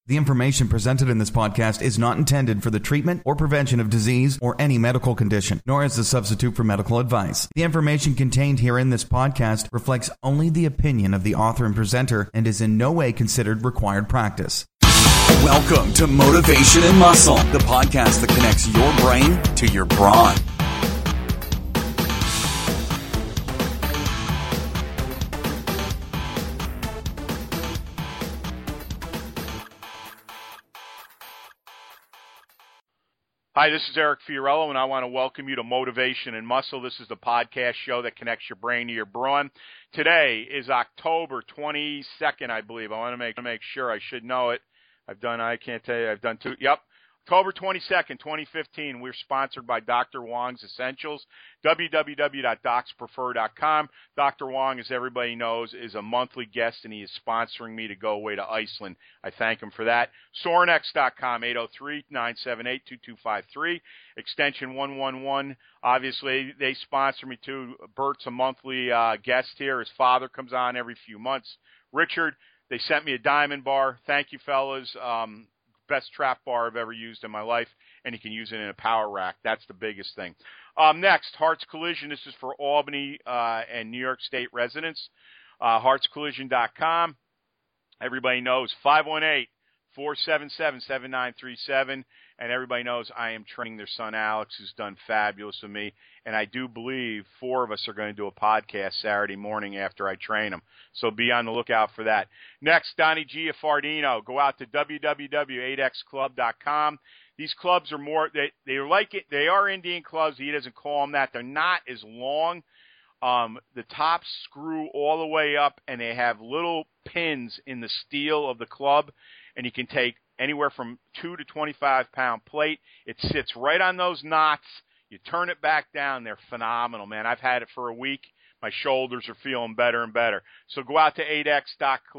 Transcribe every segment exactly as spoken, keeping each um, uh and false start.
The information presented in this podcast is not intended for the treatment or prevention of disease or any medical condition, nor as a substitute for medical advice. The information contained here in this podcast reflects only the opinion of the author and presenter and is in no way considered required practice. Welcome to Motivation and Muscle, the podcast that connects your brain to your brawn. Hi, this is Eric Fiorillo, and I want to welcome you to Motivation and Muscle. This is the podcast show that connects your brain to your brawn. Today is October twenty-second, I believe. I want to make make sure. I should know it. I've done, I can't tell you, I've done two. Yep. October twenty-second, twenty fifteen. We're sponsored by Doctor Wong's Essentials, w w w dot docs prefer dot com. Doctor Wong, as everybody knows, is a monthly guest, and he is sponsoring me to go away to Iceland. I thank him for that. Sorinex dot com, eight oh three, nine seven eight, two two five three, extension one one one. Obviously, they sponsor me too. Bert's a monthly uh, guest here. His father comes on every few months. Richard, they sent me a diamond bar. Thank you, fellas. Um, best trap bar I've ever used in my life, and you can use it in a power rack. That's the biggest thing. Um, next, Hearts Collision. This is for Albany uh, and New York State residents. Uh, hearts collision dot com. Everybody knows five one eight, four seven seven, seven nine three seven, and everybody knows I am training their son Alex, who's done fabulous with me, and I do believe four of us are going to do a podcast Saturday morning after I train him. So be on the lookout for that. Next, Donnie Giaffardino. Go out to w w w dot eight x club dot com. These clubs are more, they, they're like it, they are Indian clubs. He doesn't call them that. They're not as long. Um, the tops screw all the way up, and they have little pins in the steel of the club, and you can take anywhere from two to twenty-five pound plate. It sits right on those knots. You turn it back down. They're phenomenal, man. I've had it for a week. My shoulders are feeling better and better. So go out to eight x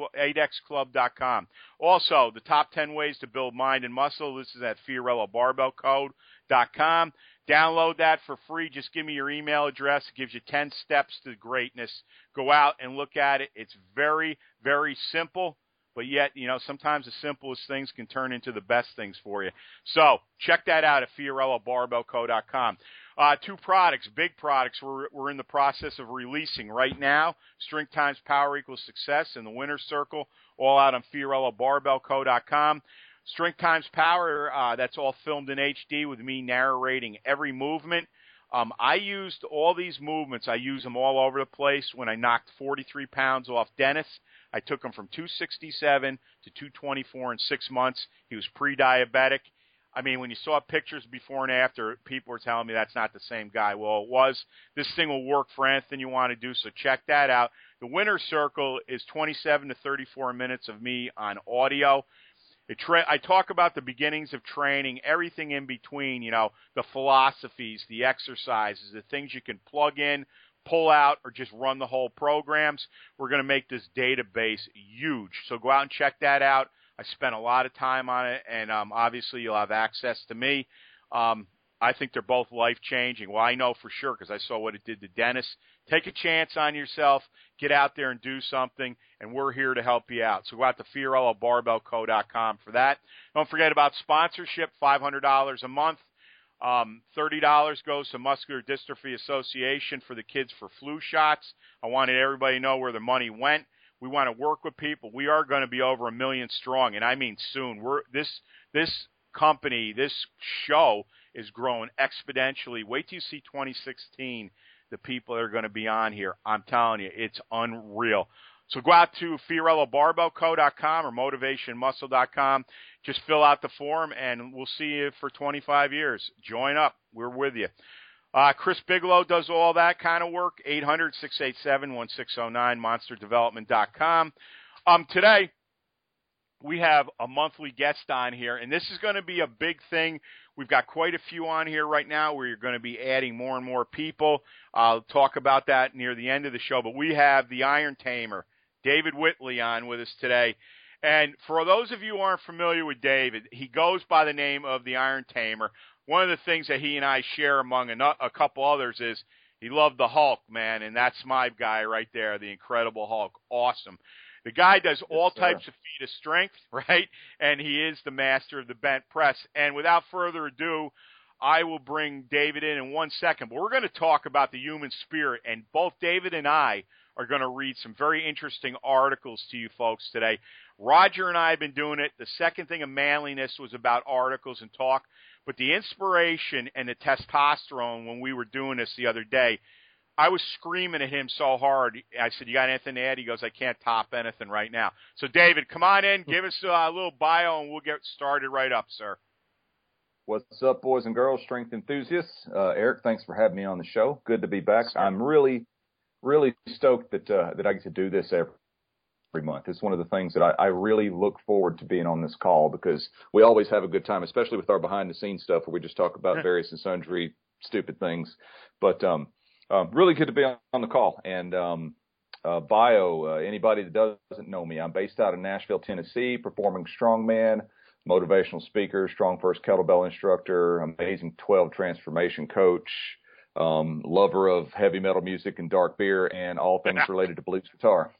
club dot com. Also, the top ten ways to build mind and muscle. This is at Fiorillo Barbell Code dot com. Download that for free. Just give me your email address. It gives you ten steps to greatness. Go out and look at it. It's very, very simple. But yet, you know, sometimes the simplest things can turn into the best things for you. So check that out at Fiorillo Barbell Co dot com. Uh, two products, big products, we're, we're in the process of releasing right now. Strength times power equals success and the winner's circle, all out on Fiorillo Barbell Co dot com. Strength times power, uh, that's all filmed in H D with me narrating every movement. Um, I used all these movements. I use them all over the place. When I knocked forty-three pounds off Dennis, I took him from two sixty-seven to two twenty-four in six months. He was pre-diabetic. I mean, when you saw pictures before and after, people were telling me that's not the same guy. Well, it was. This thing will work for anything you want to do, so check that out. The winner's circle is twenty-seven to thirty-four minutes of me on audio. It tra- I talk about the beginnings of training, everything in between, you know, the philosophies, the exercises, the things you can plug in, pull out, or just run the whole programs. We're going to make this database huge. So go out and check that out. I spent a lot of time on it, and um, obviously you'll have access to me. Um, I think they're both life-changing. Well, I know for sure because I saw what it did to Dennis. Take a chance on yourself. Get out there and do something, and we're here to help you out. So go out to Fiorillo Barbell Co dot com for that. Don't forget about sponsorship, five hundred dollars a month. Um, thirty dollars goes to Muscular Dystrophy Association for the kids for flu shots. I wanted everybody to know where the money went. We want to work with people. We are going to be over a million strong, and I mean soon. We're this this company, this show is growing exponentially. Wait till you see twenty sixteen, the people that are going to be on here. I'm telling you, it's unreal. So go out to Fiorillo Barbell Co dot com or Motivation Muscle dot com. Just fill out the form, and we'll see you for twenty-five years. Join up. We're with you. Uh, Chris Bigelow does all that kind of work. eight hundred, six eight seven, one six zero nine, monster development dot com. Um, today, we have a monthly guest on here, and this is going to be a big thing. We've got quite a few on here right now where you're going to be adding more and more people. I'll talk about that near the end of the show, but we have the Iron Tamer, David Whitley, on with us today. And for those of you who aren't familiar with David, he goes by the name of the Iron Tamer. One of the things that he and I share among a, a couple others is he loved the Hulk, man, and that's my guy right there, the Incredible Hulk. Awesome. The guy does all yes, types of feet of strength, right? And he is the master of the bent press. And without further ado, I will bring David in in one second. But we're going to talk about the human spirit, and both David and I are going to read some very interesting articles to you folks today. Roger and I have been doing it. The second thing of manliness was about articles and talk. But the inspiration and the testosterone when we were doing this the other day, I was screaming at him so hard. I said, you got anything to add? He goes, I can't top anything right now. So, David, come on in. Give us a little bio, and we'll get started right up, sir. What's up, boys and girls, strength enthusiasts? Uh, Eric, thanks for having me on the show. Good to be back. Sure. I'm really, really stoked that uh, that I get to do this every, every month. It's one of the things that I, I really look forward to being on this call, because we always have a good time, especially with our behind-the-scenes stuff where we just talk about various and sundry stupid things. But um, uh, really good to be on, on the call. And um, uh, bio, uh, anybody that doesn't know me, I'm based out of Nashville, Tennessee, performing strongman, motivational speaker, strong first kettlebell instructor, amazing twelve transformation coach, um, lover of heavy metal music and dark beer, and all things related to blues guitar.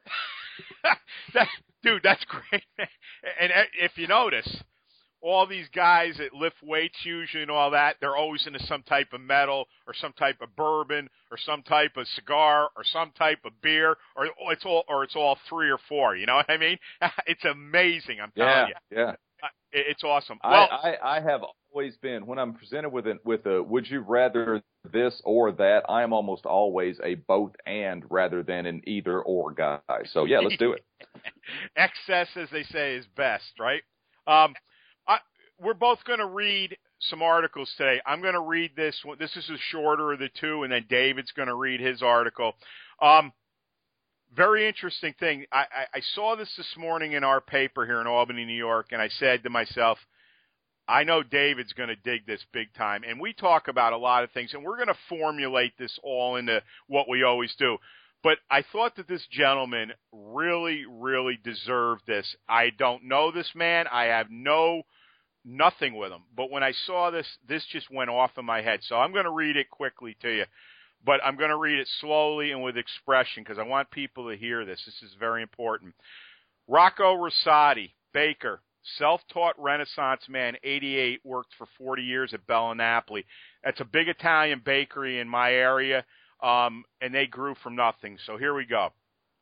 that, dude, that's great. And if you notice, all these guys that lift weights usually and all that, they're always into some type of metal or some type of bourbon or some type of cigar or some type of beer, or it's all or it's all three or four. You know what I mean? It's amazing. I'm telling yeah, you. Yeah. It's awesome. Well, I, I, I have always been, when I'm presented with a, with a would you rather this or that, I am almost always a both and rather than an either or guy. So, yeah, let's do it. Excess, as they say, is best, right? Um, I, we're both going to read some articles today. I'm going to read this one. This is the shorter of the two, and then David's going to read his article. Um, Very interesting thing. I, I, I saw this this morning in our paper here in Albany, New York, and I said to myself, I know David's going to dig this big time. And we talk about a lot of things, and we're going to formulate this all into what we always do. But I thought that this gentleman really, really deserved this. I don't know this man. I have no nothing with him. But when I saw this, this just went off in my head. So I'm going to read it quickly to you. But I'm going to read it slowly and with expression because I want people to hear this. This is very important. Rocco Rosati, baker, self-taught Renaissance man, eighty-eight, worked for forty years at Bella Napoli. That's a big Italian bakery in my area, um, and they grew from nothing. So here we go.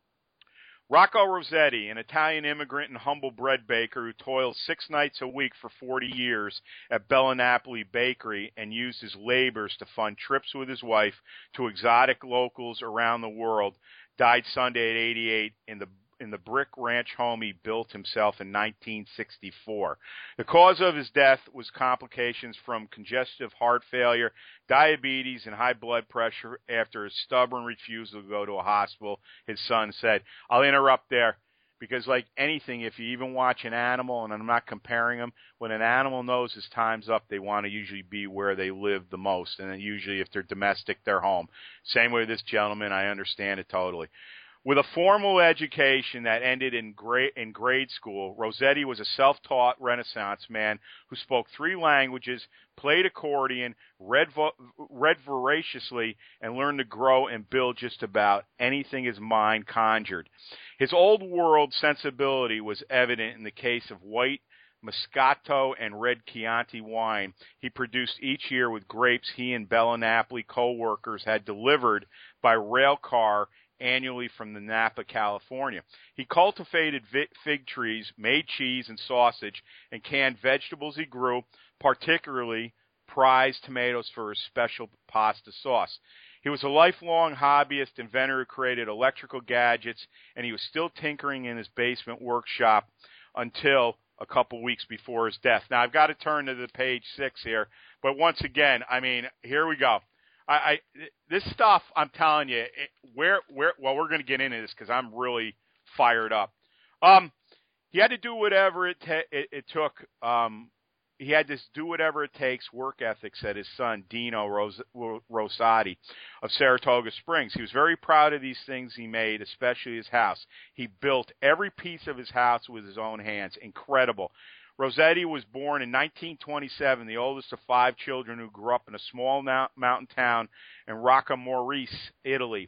Rocco Rossetti, an Italian immigrant and humble bread baker who toiled six nights a week for forty years at Bella Napoli Bakery and used his labors to fund trips with his wife to exotic locals around the world, died Sunday at eighty-eight in the in the brick ranch home he built himself in nineteen sixty-four. The cause of his death was complications from congestive heart failure, diabetes, and high blood pressure after his stubborn refusal to go to a hospital, his son said. I'll interrupt there because, like anything, if you even watch an animal, and I'm not comparing them, when an animal knows his time's up, they want to usually be where they live the most, and then usually if they're domestic, they're home. Same way with this gentleman, I understand it totally. With a formal education that ended in grade, in grade school, Rossetti was a self-taught Renaissance man who spoke three languages, played accordion, read, vo- read voraciously, and learned to grow and build just about anything his mind conjured. His old world sensibility was evident in the case of white Moscato and red Chianti wine he produced each year with grapes he and Bella Napoli co-workers had delivered by rail car annually from the Napa, California. He cultivated fig trees, made cheese and sausage, and canned vegetables he grew, particularly prized tomatoes for his special pasta sauce. He was a lifelong hobbyist, inventor who created electrical gadgets, and he was still tinkering in his basement workshop until a couple weeks before his death. Now, I've got to turn to the page six here, but once again, I mean, here we go. I, I this stuff, I'm telling you, it, where where well, we're going to get into this because I'm really fired up. Um, he had to do whatever it ta- it, it took. Um, he had to do whatever it takes. Work ethic, said his son Dino Ros- Rosati of Saratoga Springs. He was very proud of these things he made, especially his house. He built every piece of his house with his own hands. Incredible. Rossetti was born in nineteen twenty-seven, the oldest of five children who grew up in a small mountain town in Rocca Maurice, Italy.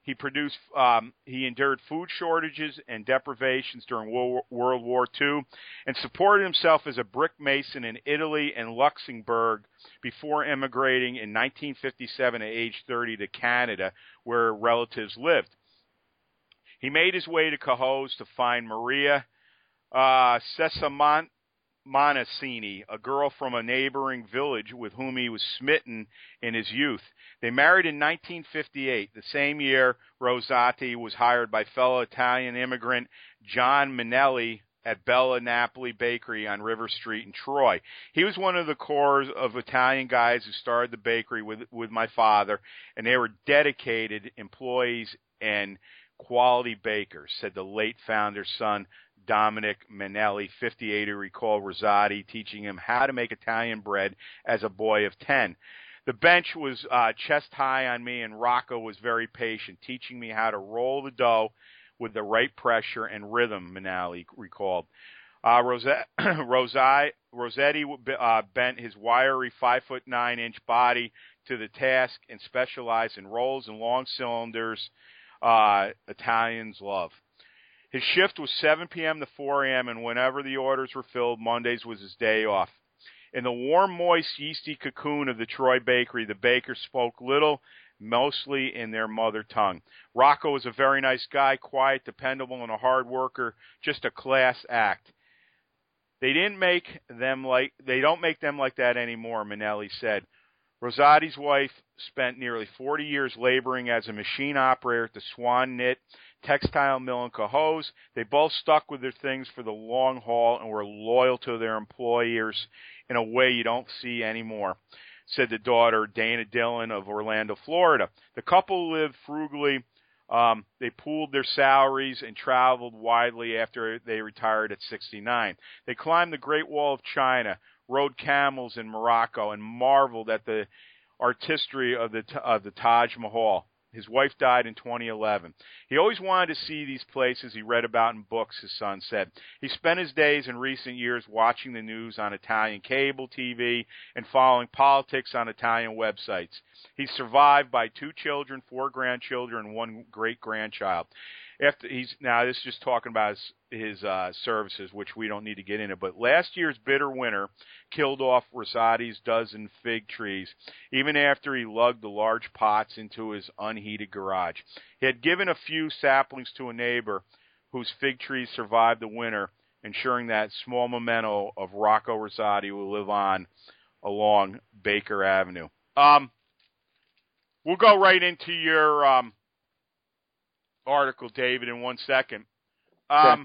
He produced. Um, he endured food shortages and deprivations during World War Two, and supported himself as a brick mason in Italy and Luxembourg before immigrating in nineteen fifty-seven at age thirty to Canada, where relatives lived. He made his way to Cohoes to find Maria uh, Cesamant. Monacini, a girl from a neighboring village with whom he was smitten in his youth. They married in nineteen fifty-eight. The same year, Rosati was hired by fellow Italian immigrant John Minelli at Bella Napoli Bakery on River Street in Troy. He was one of the core of Italian guys who started the bakery with, with my father, and they were dedicated employees and quality bakers, said the late founder's son, Dominic Minelli, fifty-eight, who recalled Rosati teaching him how to make Italian bread as a boy of ten. The bench was uh, chest high on me, and Rocco was very patient, teaching me how to roll the dough with the right pressure and rhythm, Minelli recalled. Uh, Rosette, Rosi, Rossetti uh, bent his wiry five foot nine inch body to the task and specialized in rolls and long cylinders uh, Italians love. His shift was seven p.m. to four a.m., and whenever the orders were filled, Mondays was his day off. In the warm, moist, yeasty cocoon of the Troy bakery, the bakers spoke little, mostly in their mother tongue. Rocco was a very nice guy, quiet, dependable, and a hard worker, just a class act. They didn't make them like they don't make them like that anymore, Minelli said. Rosati's wife spent nearly forty years laboring as a machine operator at the Swan Knit textile mill in Cohoes. They both stuck with their things for the long haul and were loyal to their employers in a way you don't see anymore, said the daughter, Dana Dillon of Orlando, Florida. The couple lived frugally. Um, they pooled their salaries and traveled widely after they retired at sixty-nine. They climbed the Great Wall of China, rode camels in Morocco, and marveled at the artistry of the of the Taj Mahal. His wife died in twenty eleven. He always wanted to see these places he read about in books, his son said. He spent his days in recent years watching the news on Italian cable T V and following politics on Italian websites. He's survived by two children, four grandchildren, and one great-grandchild. After he's now this is just talking about his, his uh, services, which we don't need to get into. But last year's bitter winter killed off Rosati's dozen fig trees, even after he lugged the large pots into his unheated garage. He had given a few saplings to a neighbor whose fig trees survived the winter, ensuring that small memento of Rocco Rosati will live on along Baker Avenue. Um, we'll go right into your um. article, David, in one second. Um,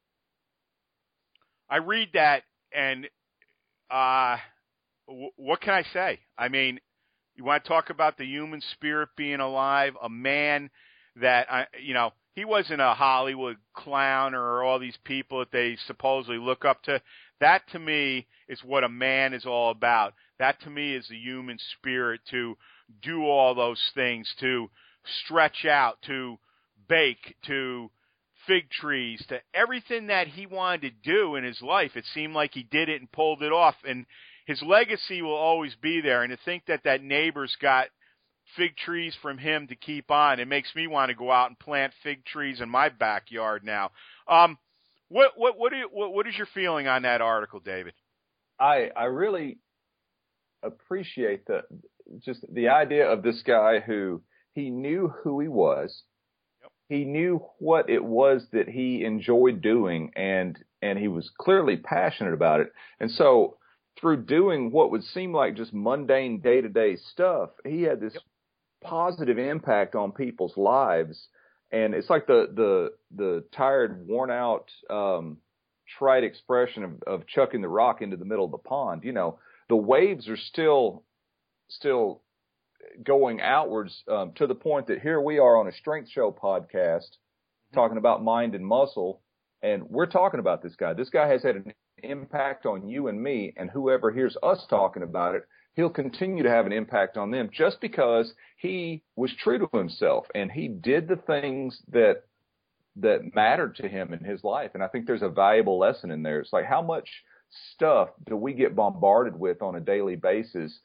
I read that, and uh, w- what can I say? I mean, you want to talk about the human spirit being alive, a man that, I, you know, he wasn't a Hollywood clown or all these people that they supposedly look up to. That, to me, is what a man is all about. That, to me, is the human spirit to do all those things, to stretch out, to bake, to fig trees, to everything that he wanted to do in his life. It seemed like he did it and pulled it off, and his legacy will always be there. And to think that that neighbor's got fig trees from him to keep on, it makes me want to go out and plant fig trees in my backyard now. Um, what what what, do you, what what is your feeling on that article, David? I I really appreciate the just the idea of this guy who he knew who he was. He knew what it was that he enjoyed doing, and and he was clearly passionate about it. And so through doing what would seem like just mundane day-to-day stuff, he had this yep. positive impact on people's lives. And it's like the the the tired, worn-out, um, trite expression of, of chucking the rock into the middle of the pond. You know, the waves are still still going outwards um, to the point that here we are on a Strength Show podcast talking about mind and muscle, and we're talking about this guy. This guy has had an impact on you and me, and whoever hears us talking about it, he'll continue to have an impact on them just because he was true to himself and he did the things that that mattered to him in his life. And I think there's a valuable lesson in there. It's like, how much stuff do we get bombarded with on a daily basis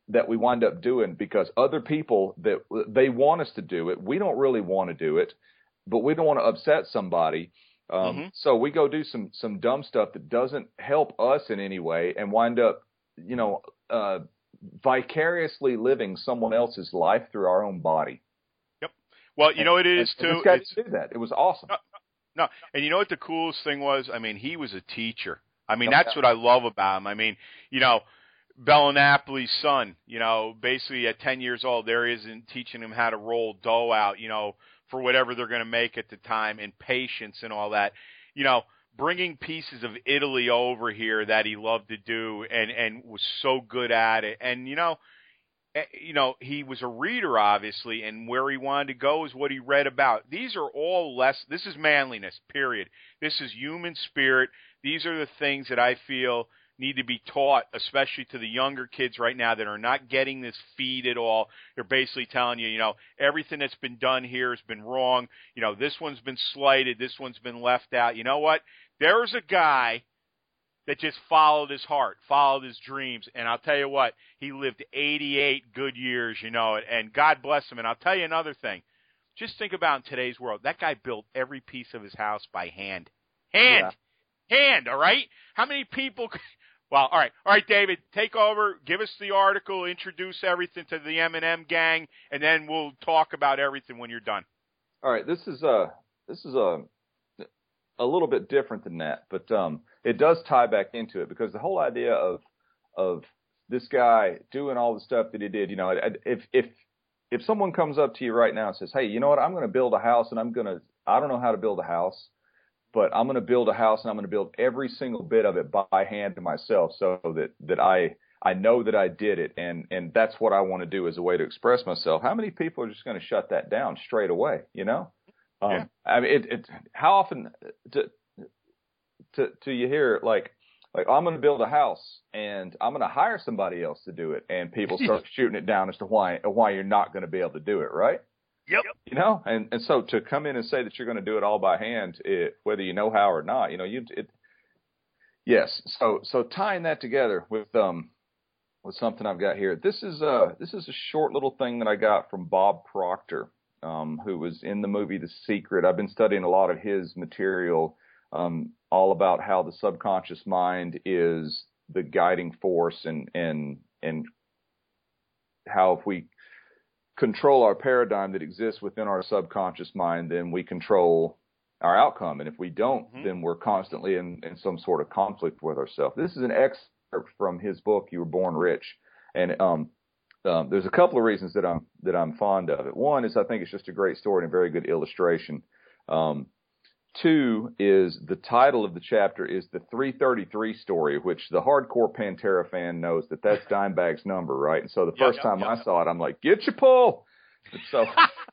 that we wind up doing because other people that they want us to do it. We don't really want to do it, but we don't want to upset somebody. Um, mm-hmm. So we go do some, some dumb stuff that doesn't help us in any way and wind up, you know, uh, vicariously living someone else's life through our own body. Yep. Well, you and, know, it is and, too. And this guy it's, did that. It was awesome. No, no, and you know what the coolest thing was? I mean, he was a teacher. I mean, that's what I love about him. I mean, you know, Bellonapoli's son, you know, basically at ten years old, there he is in teaching him how to roll dough out, you know, for whatever they're going to make at the time, and patience and all that. You know, bringing pieces of Italy over here that he loved to do and, and was so good at it. And, you know, you know, he was a reader, obviously, and where he wanted to go is what he read about. These are all less, this is manliness, period. This is human spirit. These are the things that I feel need to be taught, especially to the younger kids right now that are not getting this feed at all. They're basically telling you, you know, everything that's been done here has been wrong. You know, this one's been slighted. This one's been left out. You know what? There's a guy that just followed his heart, followed his dreams. And I'll tell you what, he lived eighty-eight good years, you know, and God bless him. And I'll tell you another thing. Just think about in today's world, that guy built every piece of his house by hand. Hand. Yeah. Hand, all right? How many people... Well, all right. All right, David, take over. Give us the article, introduce everything to the M and M gang, and then we'll talk about everything when you're done. All right. This is a, this is a, a little bit different than that, but um, it does tie back into it because the whole idea of of this guy doing all the stuff that he did, you know, if if if someone comes up to you right now and says, hey, you know what, I'm going to build a house and I'm going to, I don't know how to build a house, but I'm going to build a house and I'm going to build every single bit of it by hand to myself so that, that I, I know that I did it. And, and that's what I want to do as a way to express myself. How many people are just going to shut that down straight away? You know, um, yeah. I mean, it, it, how often to, to, to you hear like, like, I'm going to build a house and I'm going to hire somebody else to do it. And people start shooting it down as to why, why you're not going to be able to do it. Right. Yep. You know, and, and so to come in and say that you're going to do it all by hand, it, whether you know how or not, you know, you, it, yes. So, so tying that together with, um, with something I've got here, this is a, this is a short little thing that I got from Bob Proctor, um, who was in the movie The Secret. I've been studying a lot of his material, um, all about how the subconscious mind is the guiding force and, and, and how if we control our paradigm that exists within our subconscious mind, then we control our outcome. And if we don't, mm-hmm. then we're constantly in, in some sort of conflict with ourselves. This is an excerpt from his book, You Were Born Rich. And um, um, there's a couple of reasons that I'm that I'm fond of it. One is I think it's just a great story and a very good illustration. Um, two is the title of the chapter is the three thirty-three story, which the hardcore Pantera fan knows that that's Dimebag's number, right? And so the first yep, yep, time yep. I saw it, I'm like, get your pull. And so,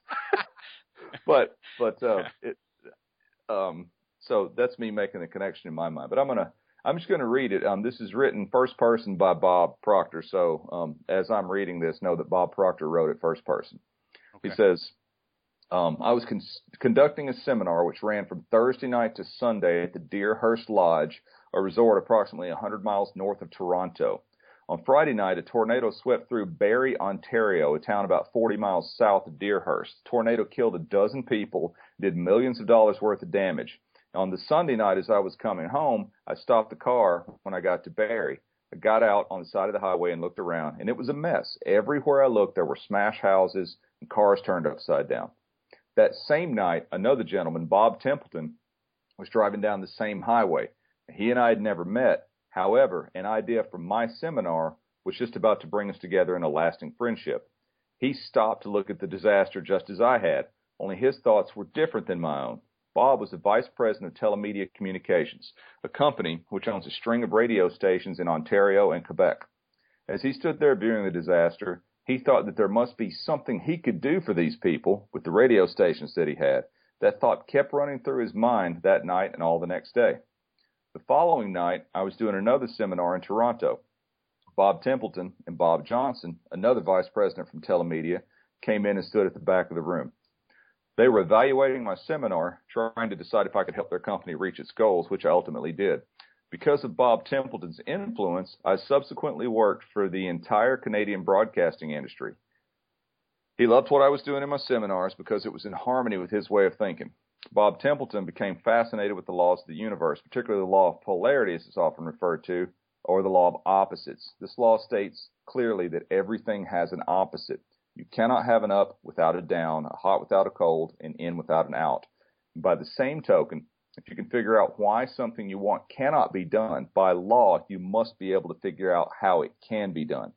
but but uh, it, um, so that's me making the connection in my mind. But I'm gonna I'm just gonna read it. Um, this is written first person by Bob Proctor. So um, as I'm reading this, know that Bob Proctor wrote it first person. Okay. He says. Um, I was con- conducting a seminar which ran from Thursday night to Sunday at the Deerhurst Lodge, a resort approximately one hundred miles north of Toronto. On Friday night, a tornado swept through Barrie, Ontario, a town about forty miles south of Deerhurst. The tornado killed a dozen people, did millions of dollars worth of damage. On the Sunday night, as I was coming home, I stopped the car when I got to Barrie. I got out on the side of the highway and looked around, and it was a mess. Everywhere I looked, there were smashed houses and cars turned upside down. That same night, another gentleman, Bob Templeton, was driving down the same highway. He and I had never met. However, an idea from my seminar was just about to bring us together in a lasting friendship. He stopped to look at the disaster just as I had, only his thoughts were different than my own. Bob was the vice president of Telemedia Communications, a company which owns a string of radio stations in Ontario and Quebec. As he stood there viewing the disaster, he thought that there must be something he could do for these people with the radio stations that he had. That thought kept running through his mind that night and all the next day. The following night, I was doing another seminar in Toronto. Bob Templeton and Bob Johnson, another vice president from Telemedia, came in and stood at the back of the room. They were evaluating my seminar, trying to decide if I could help their company reach its goals, which I ultimately did. Because of Bob Templeton's influence, I subsequently worked for the entire Canadian broadcasting industry. He loved what I was doing in my seminars because it was in harmony with his way of thinking. Bob Templeton became fascinated with the laws of the universe, particularly the law of polarity, as it's often referred to, or the law of opposites. This law states clearly that everything has an opposite. You cannot have an up without a down, a hot without a cold, an in without an out. And by the same token, if you can figure out why something you want cannot be done, by law, you must be able to figure out how it can be done.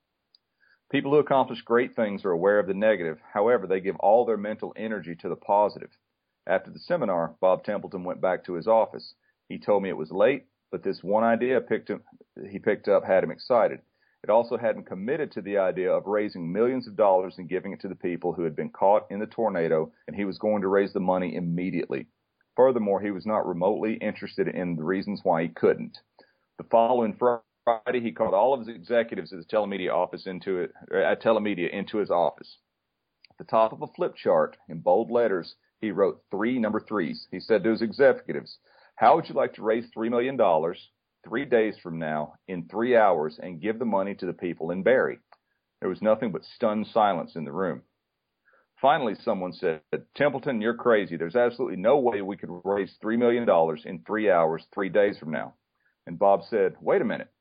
People who accomplish great things are aware of the negative. However, they give all their mental energy to the positive. After the seminar, Bob Templeton went back to his office. He told me it was late, but this one idea picked him, he picked up had him excited. It also had him committed to the idea of raising millions of dollars and giving it to the people who had been caught in the tornado, and he was going to raise the money immediately. Furthermore, he was not remotely interested in the reasons why he couldn't. The following Friday, he called all of his executives at the telemedia office into it, at telemedia into his office. At the top of a flip chart, in bold letters, he wrote three number threes. He said to his executives, "How would you like to raise three million dollars three days from now in three hours and give the money to the people in Barrie?" There was nothing but stunned silence in the room. Finally, someone said, "Templeton, you're crazy. There's absolutely no way we could raise three million dollars in three hours, three days from now." And Bob said, "Wait a minute.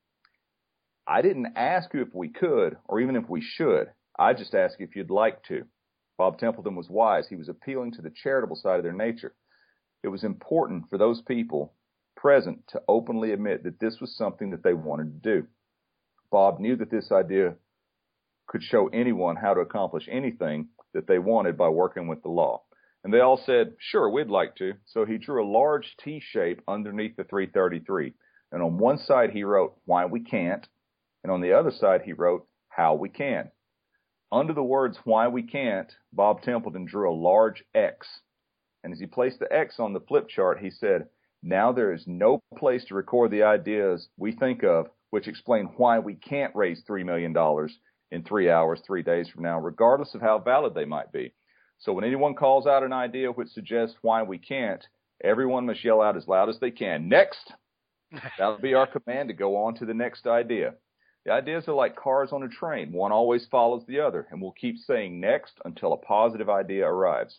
I didn't ask you if we could or even if we should. I just asked you if you'd like to." Bob Templeton was wise. He was appealing to the charitable side of their nature. It was important for those people present to openly admit that this was something that they wanted to do. Bob knew that this idea could show anyone how to accomplish anything that they wanted by working with the law. And they all said, "Sure, we'd like to." So he drew a large T shape underneath the three thirty-three. And on one side he wrote, "Why we can't." And on the other side he wrote, "How we can." Under the words "why we can't," Bob Templeton drew a large X. And as he placed the X on the flip chart, he said, "Now there is no place to record the ideas we think of which explain why we can't raise three million dollars in three hours, three days from now, regardless of how valid they might be. So when anyone calls out an idea which suggests why we can't, everyone must yell out as loud as they can, 'Next!' That'll be our command to go on to the next idea. The ideas are like cars on a train. One always follows the other, and we'll keep saying next until a positive idea arrives."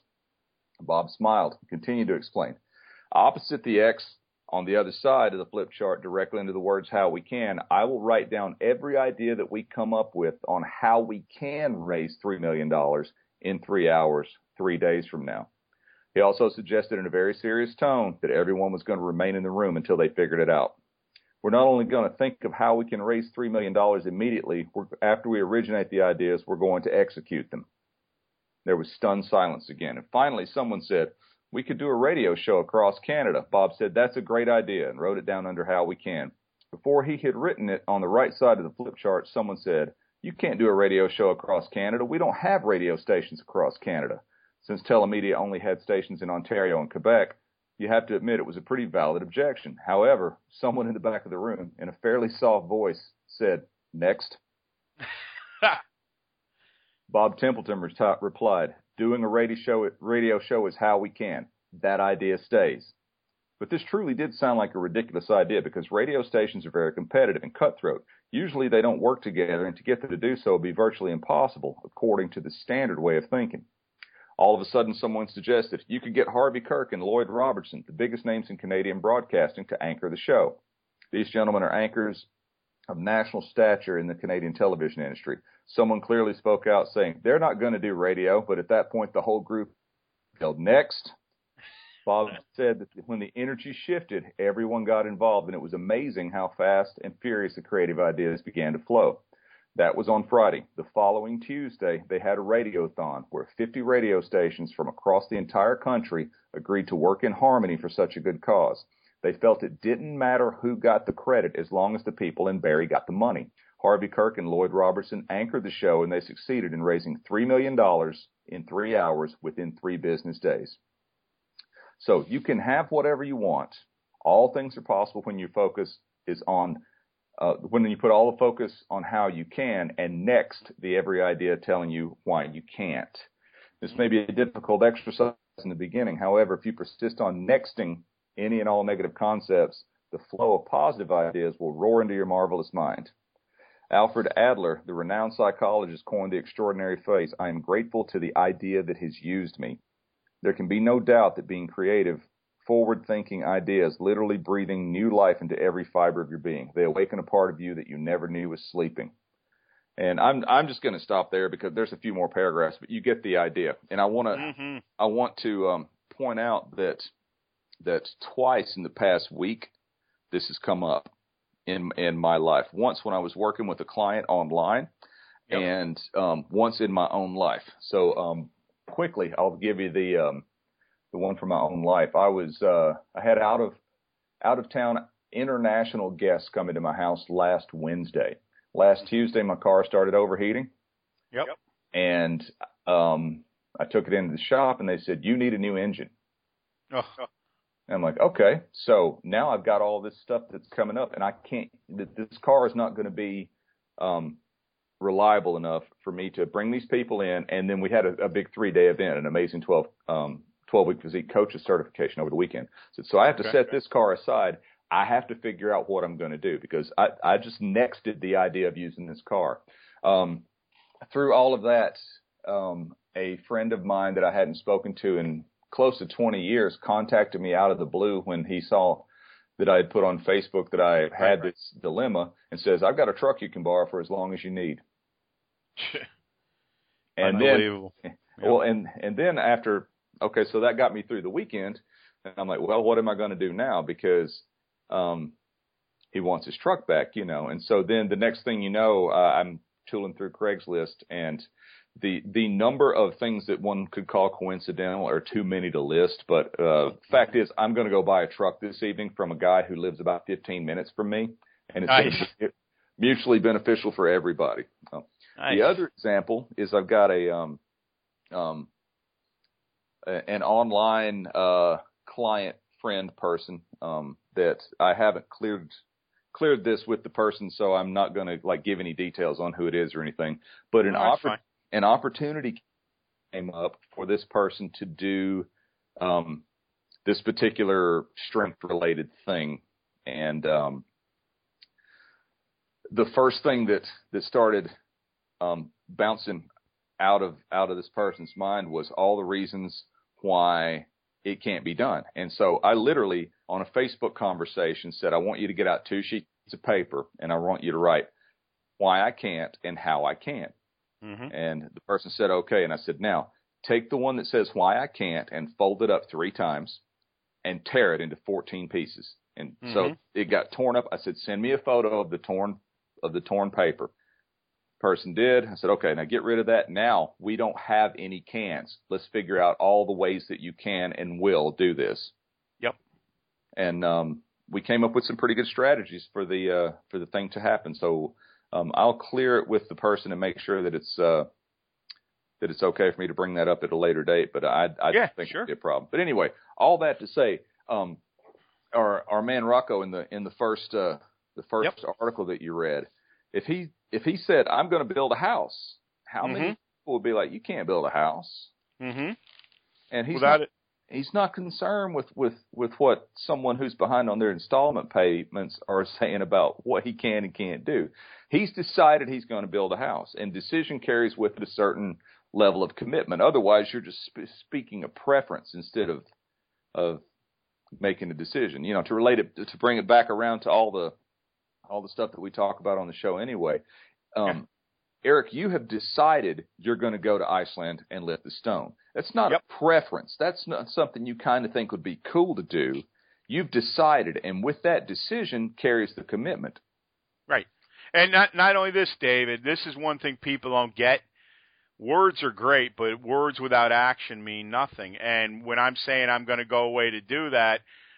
Bob smiled and continued to explain. "Opposite the X on the other side of the flip chart, directly into the words 'how we can,' I will write down every idea that we come up with on how we can raise three million dollars in three hours, three days from now." He also suggested in a very serious tone that everyone was going to remain in the room until they figured it out. We're not only going to think of how we can raise three million dollars immediately, we're, after we originate the ideas, we're going to execute them. There was stunned silence again. And finally, someone said, "We could do a radio show across Canada." Bob said, "That's a great idea," and wrote it down under "how we can." Before he had written it on the right side of the flip chart, someone said, "You can't do a radio show across Canada. We don't have radio stations across Canada." Since telemedia only had stations in Ontario and Quebec, you have to admit it was a pretty valid objection. However, someone in the back of the room, in a fairly soft voice, said, "Next." Bob Templeton reti- replied, "Doing a radio show, radio show is how we can. That idea stays." But this truly did sound like a ridiculous idea because radio stations are very competitive and cutthroat. Usually they don't work together, and to get them to do so would be virtually impossible, according to the standard way of thinking. All of a sudden, someone suggested you could get Harvey Kirk and Lloyd Robertson, the biggest names in Canadian broadcasting, to anchor the show. These gentlemen are anchors of national stature in the Canadian television industry. Someone clearly spoke out saying they're not going to do radio, but at that point the whole group yelled, "Next." Bob said that when the energy shifted, everyone got involved, and it was amazing how fast and furious the creative ideas began to flow. That was on Friday. The following Tuesday, they had a radiothon where fifty radio stations from across the entire country agreed to work in harmony for such a good cause. They felt it didn't matter who got the credit as long as the people in Barrie got the money. Harvey Kirk and Lloyd Robertson anchored the show, and they succeeded in raising three million dollars in three hours within three business days. So you can have whatever you want. All things are possible when your focus is on Uh, when you put all the focus on how you can, and next, the every idea telling you why you can't. This may be a difficult exercise in the beginning. However, if you persist on nexting any and all negative concepts, the flow of positive ideas will roar into your marvelous mind. Alfred Adler, the renowned psychologist, coined the extraordinary phrase, I am grateful to the idea that has used me. There can be no doubt that being creative, forward-thinking ideas, literally breathing new life into every fiber of your being. They awaken a part of you that you never knew was sleeping. And I'm I'm just going to stop there because there's a few more paragraphs, but you get the idea. And I want to mm-hmm. I want to um, point out that that twice in the past week this has come up in in my life. Once when I was working with a client online, yep. and um, once in my own life. So um, quickly, I'll give you the um, the one from my own life. I was uh, I had out of out of town international guests coming to my house last Wednesday. Last Tuesday, my car started overheating. Yep. And um, I took it into the shop, and they said, you need a new engine. Oh. And I'm like, okay. So now I've got all this stuff that's coming up, and I can't – this car is not going to be um, reliable enough for me to bring these people in. And then we had a, a big three-day event, an amazing twelve, um, twelve-week physique coaches certification over the weekend. So, so I have to okay. set this car aside. I have to figure out what I'm going to do because I, I just nexted the idea of using this car. Um, through all of that, um, a friend of mine that I hadn't spoken to in close to twenty years contacted me out of the blue when he saw that I had put on Facebook that I had right, this right. dilemma and says, I've got a truck you can borrow for as long as you need. and then, yep. well, and, and then after, okay, so that got me through the weekend. And I'm like, well, what am I going to do now? Because Um, he wants his truck back, you know. And so then the next thing you know, uh, I'm tooling through Craigslist, and the the number of things that one could call coincidental are too many to list. But uh, fact is, I'm going to go buy a truck this evening from a guy who lives about fifteen minutes from me, and it's nice. Mutually beneficial for everybody. So, nice. The other example is I've got a um um a, an online uh, client friend person um, that I haven't cleared cleared this with the person, so I'm not going to like give any details on who it is or anything. But an, oh, oppor- an opportunity came up for this person to do um, this particular strength-related thing, and um, the first thing that that started um, bouncing out of out of this person's mind was all the reasons why it can't be done. And so I literally, on a Facebook conversation, said, I want you to get out two sheets of paper, and I want you to write why I can't and how I can. Mm-hmm. And the person said, okay. And I said, now, take the one that says why I can't and fold it up three times and tear it into fourteen pieces. And mm-hmm. so it got torn up. I said, send me a photo of the torn of the torn paper. Person did. I said, okay, now get rid of that. Now we don't have any cans. Let's figure out all the ways that you can and will do this. Yep. And um, we came up with some pretty good strategies for the uh, for the thing to happen. So um, I'll clear it with the person and make sure that it's uh, that it's okay for me to bring that up at a later date. But I I yeah, think sure. it'd be a problem. But anyway, all that to say, um, our our man Rocco in the in the first uh, the first yep. article that you read, if he If he said, I'm going to build a house, how mm-hmm. many people would be like, you can't build a house? Mm-hmm. And he's Without not, it. he's not concerned with, with, with what someone who's behind on their installment payments are saying about what he can and can't do. He's decided he's going to build a house, and decision carries with it a certain level of commitment. Otherwise, you're just sp- speaking a preference instead of of making a decision. You know, to relate it, to bring it back around to all the all the stuff that we talk about on the show anyway. Um, yeah. Eric, you have decided you're going to go to Iceland and lift the stone. That's not yep. a preference. That's not something you kind of think would be cool to do. You've decided, and with that decision carries the commitment. Right. And not not only this, David, this is one thing people don't get. Words are great, but words without action mean nothing. And when I'm saying I'm going to go away to do that,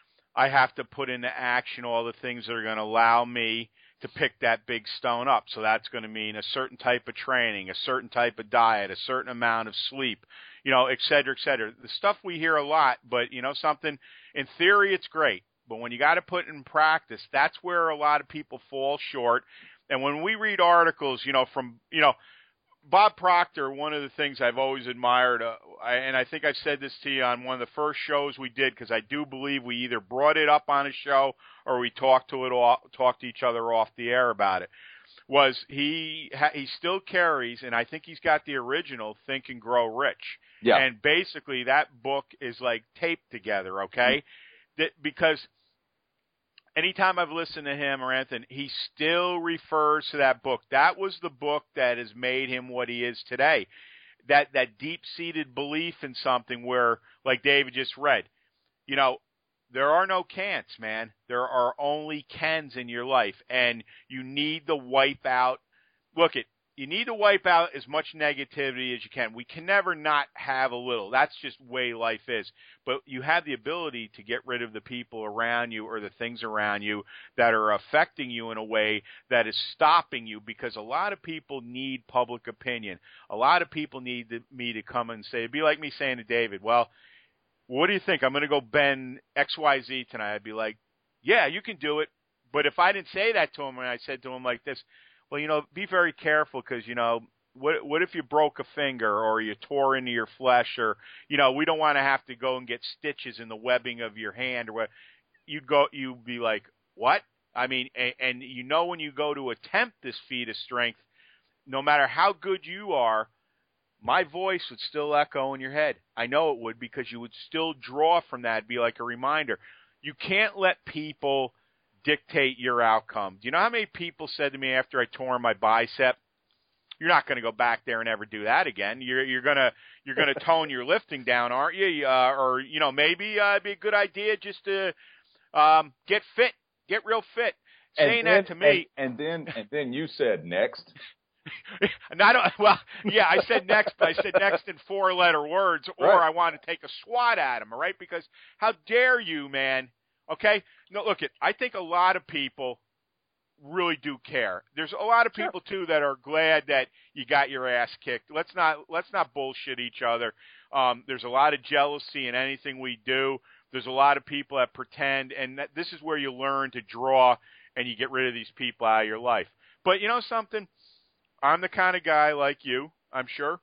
I have to put into action all the things that are going to allow me to pick that big stone up. So that's going to mean a certain type of training, a certain type of diet, a certain amount of sleep, you know, et cetera, et cetera. The stuff we hear a lot, but, you know, something, in theory, it's great. But when you got to put it in practice, that's where a lot of people fall short. And when we read articles, you know, from, you know, Bob Proctor, one of the things I've always admired, uh, I, and I think I've said this to you on one of the first shows we did, because I do believe we either brought it up on a show or we talked to it off, talked to each other off the air about it, was he he still carries, and I think he's got the original Think and Grow Rich. Yeah. And basically that book is like taped together, okay? Mm-hmm. That, because anytime I've listened to him or Anthony, he still refers to that book. That was the book that has made him what he is today. That that deep-seated belief in something where, like David just read, you know, there are no can'ts, man. There are only cans in your life, and you need to wipe out. Look, it you need to wipe out as much negativity as you can. We can never not have a little. That's just the way life is. But you have the ability to get rid of the people around you or the things around you that are affecting you in a way that is stopping you, because a lot of people need public opinion. A lot of people need to, me to come and say, it'd be like me saying to David, well, what do you think? I'm going to go bend X Y Z tonight. I'd be like, yeah, you can do it. But if I didn't say that to him and I said to him like this, well, you know, be very careful, because, you know, what what if you broke a finger or you tore into your flesh, or, you know, we don't want to have to go and get stitches in the webbing of your hand or what. You'd go, you'd be like, what? I mean, and, and you know, when you go to attempt this feat of strength, no matter how good you are, my voice would still echo in your head. I know it would, because you would still draw from that, be like a reminder. You can't let people dictate your outcome. Do you know how many people said to me after I tore my bicep, you're not going to go back there and ever do that again. You're you're gonna you're gonna tone your lifting down, aren't you? Uh, or you know, maybe uh, it'd be a good idea just to um, get fit, get real fit. Saying then, that to me, and, and then and then you said next. and I don't. Well, yeah, I said next, but I said next in four-letter words, or right. I want to take a swat at him. All right, because how dare you, man? Okay, no, look it. I think a lot of people really do care. There's a lot of people sure. too that are glad that you got your ass kicked. Let's not let's not bullshit each other. Um, there's a lot of jealousy in anything we do. There's a lot of people that pretend, and that, this is where you learn to draw and you get rid of these people out of your life. But you know something? I'm the kind of guy like you, I'm sure,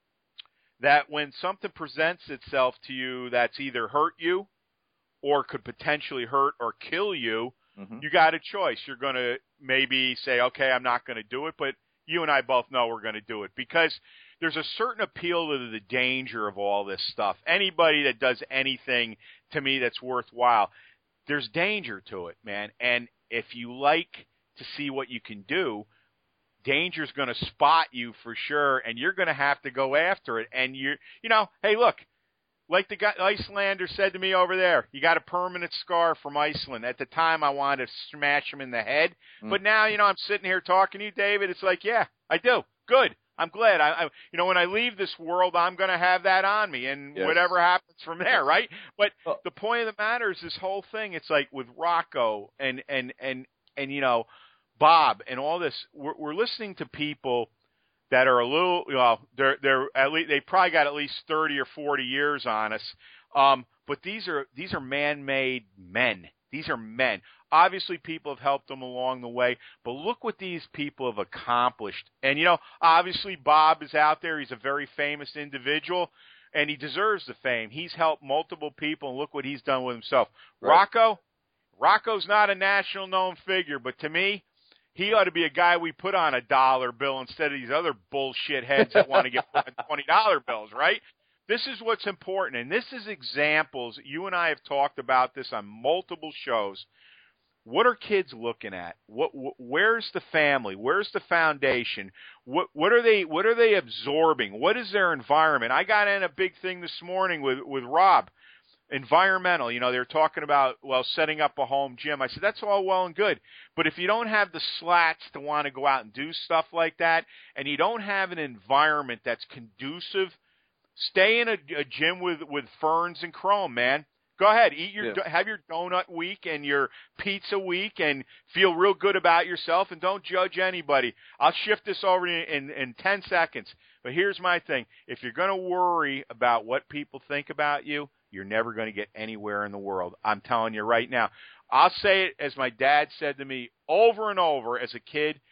that when something presents itself to you that's either hurt you or could potentially hurt or kill you, mm-hmm. you got a choice. You're going to maybe say, okay, I'm not going to do it, but you and I both know we're going to do it, because there's a certain appeal to the danger of all this stuff. Anybody that does anything to me that's worthwhile, there's danger to it, man. And if you like to see what you can do, danger's going to spot you for sure, and you're going to have to go after it. And you're, you know, hey, look, like the guy, Icelander said to me over there, you got a permanent scar from Iceland. At the time, I wanted to smash him in the head. Mm. But now, you know, I'm sitting here talking to you, David. It's like, yeah, I do. Good. I'm glad. I, I you know, when I leave this world, I'm going to have that on me, and yes. whatever happens from there, right? But oh. the point of the matter is this whole thing. It's like with Rocco and, and, and, and you know, Bob and all this, we're, we're listening to people that are a little, well, they're they're at least they probably got at least thirty or forty years on us. Um, but these are these are man-made men. These are men. Obviously, people have helped them along the way, but look what these people have accomplished. And you know, obviously, Bob is out there. He's a very famous individual, and he deserves the fame. He's helped multiple people, and look what he's done with himself. Right. Rocco, Rocco's not a national known figure, but to me, he ought to be a guy we put on a dollar bill instead of these other bullshit heads that want to get put on twenty dollar bills, right? This is what's important, and this is examples. You and I have talked about this on multiple shows. What are kids looking at? What, wh- where's the family? Where's the foundation? What, what are they? What are they absorbing? What is their environment? I got in a big thing this morning with with Rob. Environmental, you know, they're talking about, well, setting up a home gym. I said, that's all well and good. But if you don't have the slats to want to go out and do stuff like that, and you don't have an environment that's conducive, stay in a, a gym with, with ferns and chrome, man. Go ahead, eat your, yeah. have your donut week and your pizza week and feel real good about yourself, and don't judge anybody. I'll shift this over in, in, in ten seconds. But here's my thing. If you're going to worry about what people think about you, you're never going to get anywhere in the world. I'm telling you right now. I'll say it as my dad said to me over and over as a kid.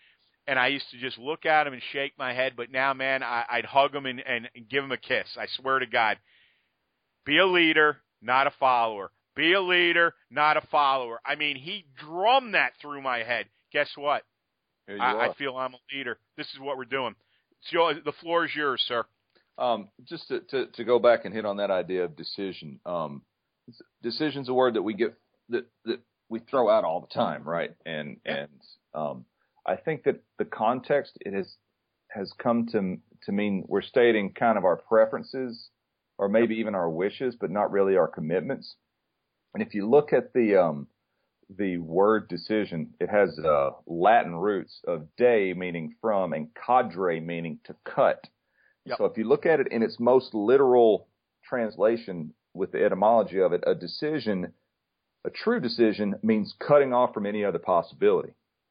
and I used to just look at him and shake my head. But now, man, I, I'd hug him and, and give him a kiss. I swear to God. Be a leader, not a follower. Be a leader, not a follower. I mean, he drummed that through my head. Guess what? I, I feel I'm a leader. This is what we're doing. So the floor is yours, sir. Um, just to, to, to go back and hit on that idea of decision. Um, decision's a word that we get that, that we throw out all the time, right? And Yeah. and um, I think that the context it has has come to to mean we're stating kind of our preferences or maybe even our wishes, but not really our commitments. And if you look at the um, the word decision, it has uh, Latin roots of de meaning from and cadre meaning to cut. Yep. So if you look at it in its most literal translation with the etymology of it, a decision, a true decision means cutting off from any other possibility.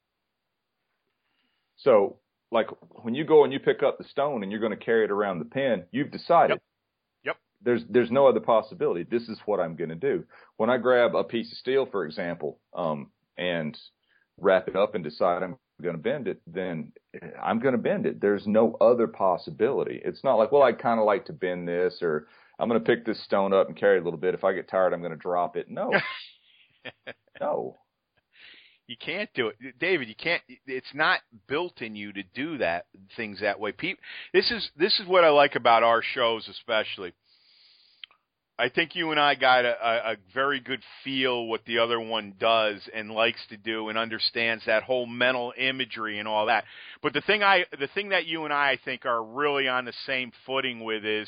So like when you go and you pick up the stone and you're going to carry it around the pen, you've decided. Yep. Yep. There's there's no other possibility. This is what I'm going to do. When I grab a piece of steel, for example, um, and wrap it up and decide I'm going to bend it, then I'm going to bend it. There's no other possibility. It's not like, well, I kind of like to bend this, or I'm going to pick this stone up and carry it a little bit. If I get tired, I'm going to drop it. No, no. You can't do it, David. You can't. It's not built in you to do that things that way. People, this is this is what I like about our shows, especially. I think you and I got a, a, a very good feel what the other one does and likes to do, and understands that whole mental imagery and all that. But the thing I, the thing that you and I, I think, are really on the same footing with is,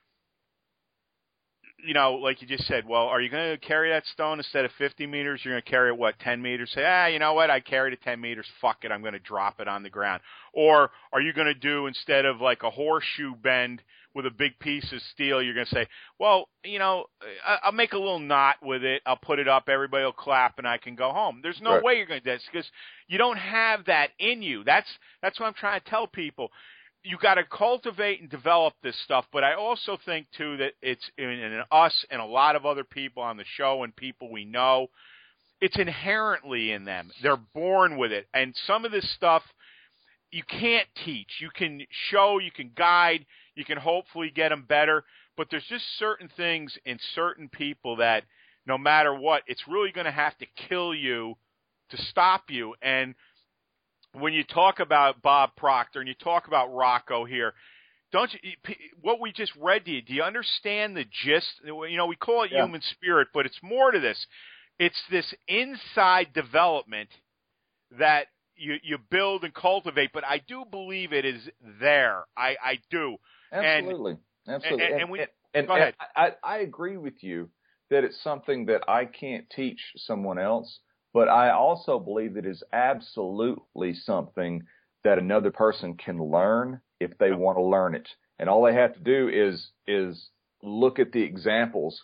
you know, like you just said, well, are you going to carry that stone instead of fifty meters? You're going to carry it, what, ten meters? Say, ah, you know what? I carried it ten meters. Fuck it. I'm going to drop it on the ground. Or are you going to do, instead of like a horseshoe bend with a big piece of steel, you're going to say, well, you know, I'll make a little knot with it. I'll put it up. Everybody will clap and I can go home. There's no Right. way you're going to do this because you don't have that in you. That's, that's what I'm trying to tell people. You got to cultivate and develop this stuff, but I also think too that it's in, in us and a lot of other people on the show and people we know, it's inherently in them. They're born with it, and some of this stuff you can't teach. You can show, you can guide, you can hopefully get them better, but there's just certain things in certain people that no matter what, it's really going to have to kill you to stop you. And when you talk about Bob Proctor and you talk about Rocco here, don't you, what we just read to you, do you understand the gist? You know, we call it Yeah. human spirit, but it's more to this. It's this inside development that you, you build and cultivate, but I do believe it is there. I, I do. Absolutely. And, Absolutely. And, And, and we, and, and, go ahead. I, I agree with you that it's something that I can't teach someone else, but I also believe that it is absolutely something that another person can learn if they want to learn it. And all they have to do is is look at the examples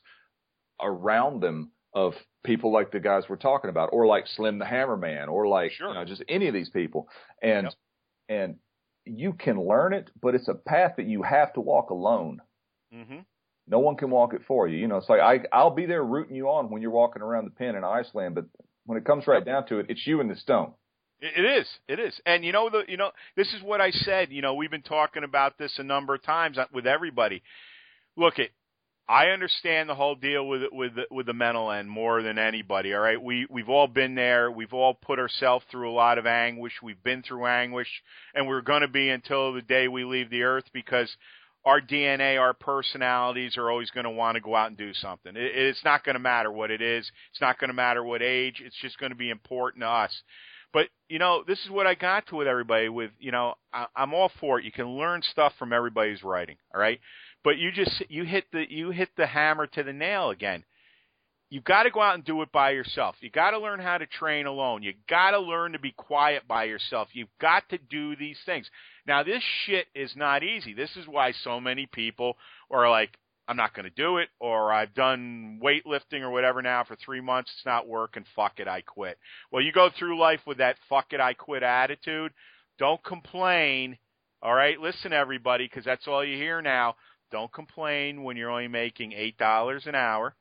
around them of people like the guys we're talking about, or like Slim the Hammerman, or like Sure. you know, just any of these people. And Yep. and you can learn it, but it's a path that you have to walk alone. Mm-hmm. No one can walk it for you. You know, it's like I, I'll be there rooting you on when you're walking around the pen in Iceland, but when it comes right down to it, it's you and the stone. It is. It is. And you know, the, you know, this is what I said. You know, we've been talking about this a number of times with everybody. Look, it. I understand the whole deal with with with the mental end more than anybody. All right, we we've all been there. We've all put ourselves through a lot of anguish. We've been through anguish, and we're going to be until the day we leave the earth, because our D N A, our personalities are always going to want to go out and do something. It, it's not going to matter what it is. It's not going to matter what age. It's just going to be important to us. But, you know, this is what I got to with everybody with, you know, I, I'm all for it. You can learn stuff from everybody's writing, all right? But you just, you hit the, you hit the hammer to the nail again. You've got to go out and do it by yourself. You got to learn how to train alone. You got to learn to be quiet by yourself. You've got to do these things. Now, this shit is not easy. This is why so many people are like, I'm not going to do it, or I've done weightlifting or whatever now for three months. It's not working. Fuck it, I quit. Well, you go through life with that fuck it, I quit attitude. Don't complain. All right, listen, everybody, because that's all you hear now. Don't complain when you're only making eight dollars an hour.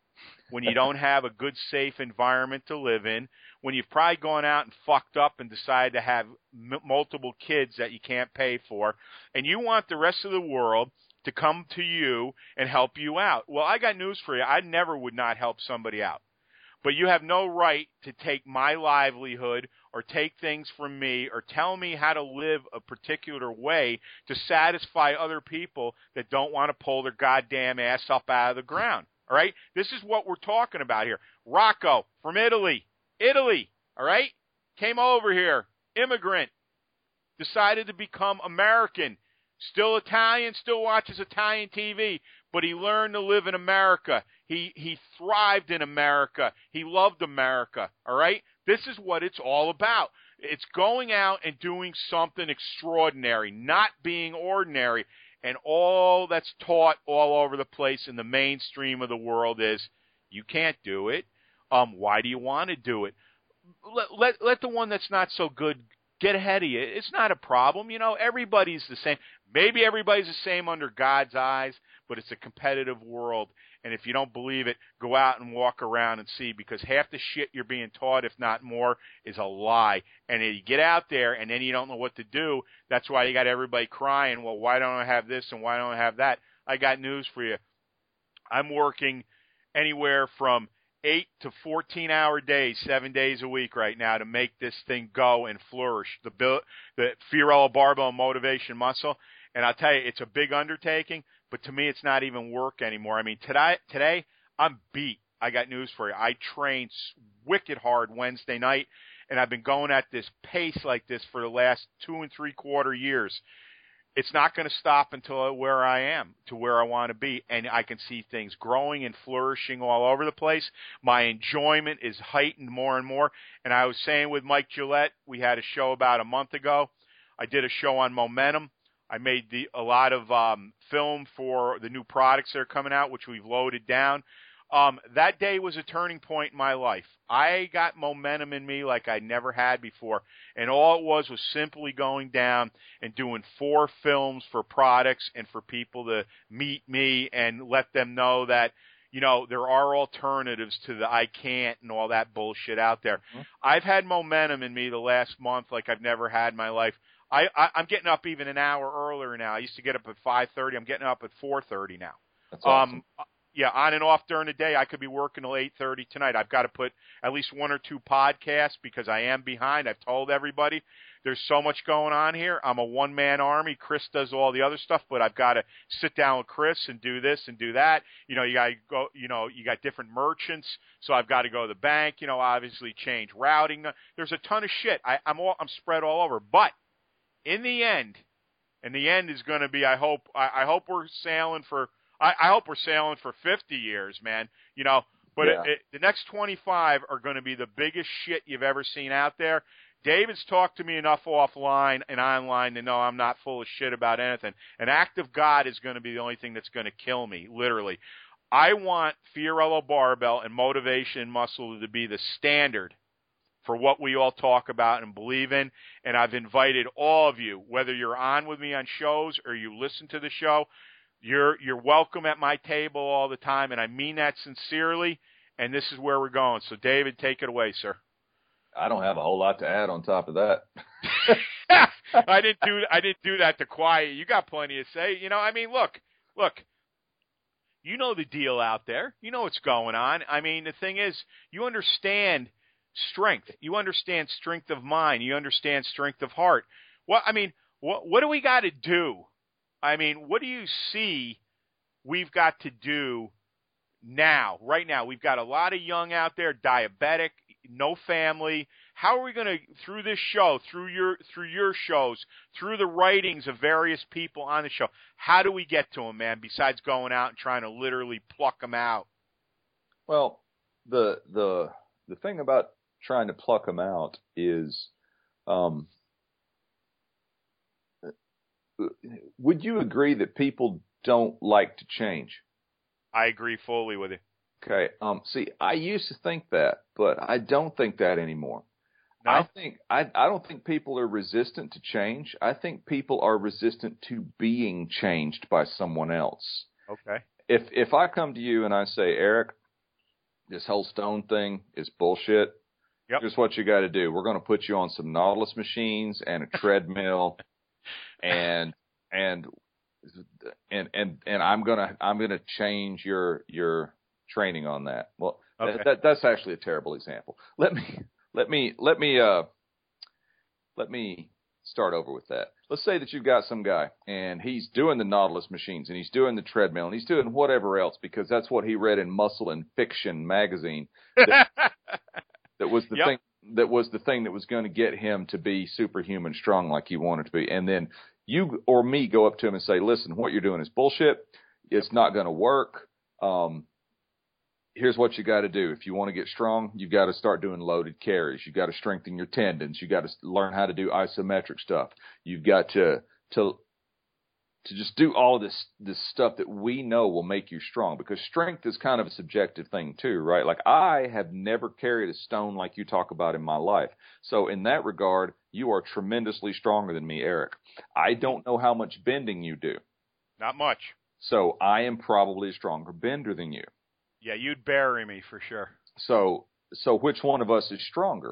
when you don't have a good, safe environment to live in, when you've probably gone out and fucked up and decided to have m- multiple kids that you can't pay for, and you want the rest of the world to come to you and help you out. Well, I got news for you. I never would not help somebody out. But you have no right to take my livelihood or take things from me or tell me how to live a particular way to satisfy other people that don't want to pull their goddamn ass up out of the ground. All right? This is what we're talking about here. Rocco from Italy. Italy. All right? Came over here. Immigrant. Decided to become American. Still Italian, still watches Italian T V, but he learned to live in America. He he thrived in America. He loved America, all right? This is what it's all about. It's going out and doing something extraordinary, not being ordinary. And all that's taught all over the place in the mainstream of the world is you can't do it. Um, why do you want to do it? Let, let, let the one that's not so good get ahead of you. It's not a problem. You know, everybody's the same. Maybe everybody's the same under God's eyes, but it's a competitive world. And if you don't believe it, go out and walk around and see, because half the shit you're being taught, if not more, is a lie. And if you get out there and then you don't know what to do, that's why you got everybody crying, well, why don't I have this and why don't I have that? I got news for you. I'm working anywhere from eight to fourteen-hour days, seven days a week right now to make this thing go and flourish. The, the Fiorillo Barbell Motivation Muscle. And I'll tell you, it's a big undertaking, but to me, it's not even work anymore. I mean, today, today I'm beat. I got news for you. I trained wicked hard Wednesday night, and I've been going at this pace like this for the last two and three-quarter years. It's not going to stop until where I am, to where I want to be, and I can see things growing and flourishing all over the place. My enjoyment is heightened more and more, and I was saying with Mike Gillette, we had a show about a month ago. I did a show on momentum. I made the, a lot of um, film for the new products that are coming out, which we've loaded down. Um, that day was a turning point in my life. I got momentum in me like I never had before, and all it was was simply going down and doing four films for products and for people to meet me and let them know that, you know, there are alternatives to the I can't and all that bullshit out there. Mm-hmm. I've had momentum in me the last month like I've never had in my life. I, I, I'm getting up even an hour earlier now. I used to get up at five thirty. I'm getting up at four thirty now. That's awesome. Um, yeah, on and off during the day. I could be working till eight thirty tonight. I've got to put at least one or two podcasts because I am behind. I've told everybody there's so much going on here. I'm a one-man army. Chris does all the other stuff, but I've got to sit down with Chris and do this and do that. You know, you got to go. You know, you got different merchants, so I've got to go to the bank. You know, obviously change routing. There's a ton of shit. I, I'm all I'm spread all over, but in the end, and the end is going to be, I hope, I, I hope we're sailing for, I, I hope we're sailing for fifty years, man. You know, but yeah. it, it, the next twenty-five are going to be the biggest shit you've ever seen out there. David's talked to me enough offline and online to know I'm not full of shit about anything. An act of God is going to be the only thing that's going to kill me, literally. I want Fiorillo Barbell and Motivation and Muscle to be the standard for what we all talk about and believe in, and I've invited all of you, whether you're on with me on shows or you listen to the show, you're you're welcome at my table all the time, and I mean that sincerely, and this is where we're going. So, David, take it away, sir. I don't have a whole lot to add on top of that. I didn't do I didn't do that to quiet. You got plenty to say. You know, I mean, look, look, you know the deal out there. You know what's going on. I mean, the thing is, you understand strength. You understand strength of mind. You understand strength of heart. Well, I mean, what what do we got to do? I mean, what do you see we've got to do now, right now? We've got a lot of young out there, diabetic, no family. How are we going to, through this show, through your through your shows, through the writings of various people on the show, how do we get to them, man, besides going out and trying to literally pluck them out? Well, the the the thing about trying to pluck them out is, um, would you agree that people don't like to change? I agree fully with you. Okay. Um, see, I used to think that, but I don't think that anymore. No? I think I I don't think people are resistant to change. I think people are resistant to being changed by someone else. Okay. If if I come to you and I say, Eric, this whole stone thing is bullshit. Yep. Here's what you got to do. We're going to put you on some Nautilus machines and a treadmill, and and and and and I'm gonna I'm gonna change your your training on that. Well, okay. that, that that's actually a terrible example. Let me let me let me uh let me start over with that. Let's say that you've got some guy and he's doing the Nautilus machines and he's doing the treadmill and he's doing whatever else because that's what he read in Muscle and Fiction magazine. That, that was the yep. thing that was the thing that was going to get him to be superhuman strong like he wanted to be. And then you or me go up to him and say, listen, what you're doing is bullshit. It's not going to work. Um, here's what you got to do. If you want to get strong, you've got to start doing loaded carries. You've got to strengthen your tendons. You've got to learn how to do isometric stuff. You've got to, to, to just do all of this, this stuff that we know will make you strong, because strength is kind of a subjective thing too, right? Like, I have never carried a stone like you talk about in my life. So in that regard, you are tremendously stronger than me, Eric. I don't know how much bending you do. Not much. So I am probably a stronger bender than you. Yeah, you'd bury me for sure. So, so which one of us is stronger?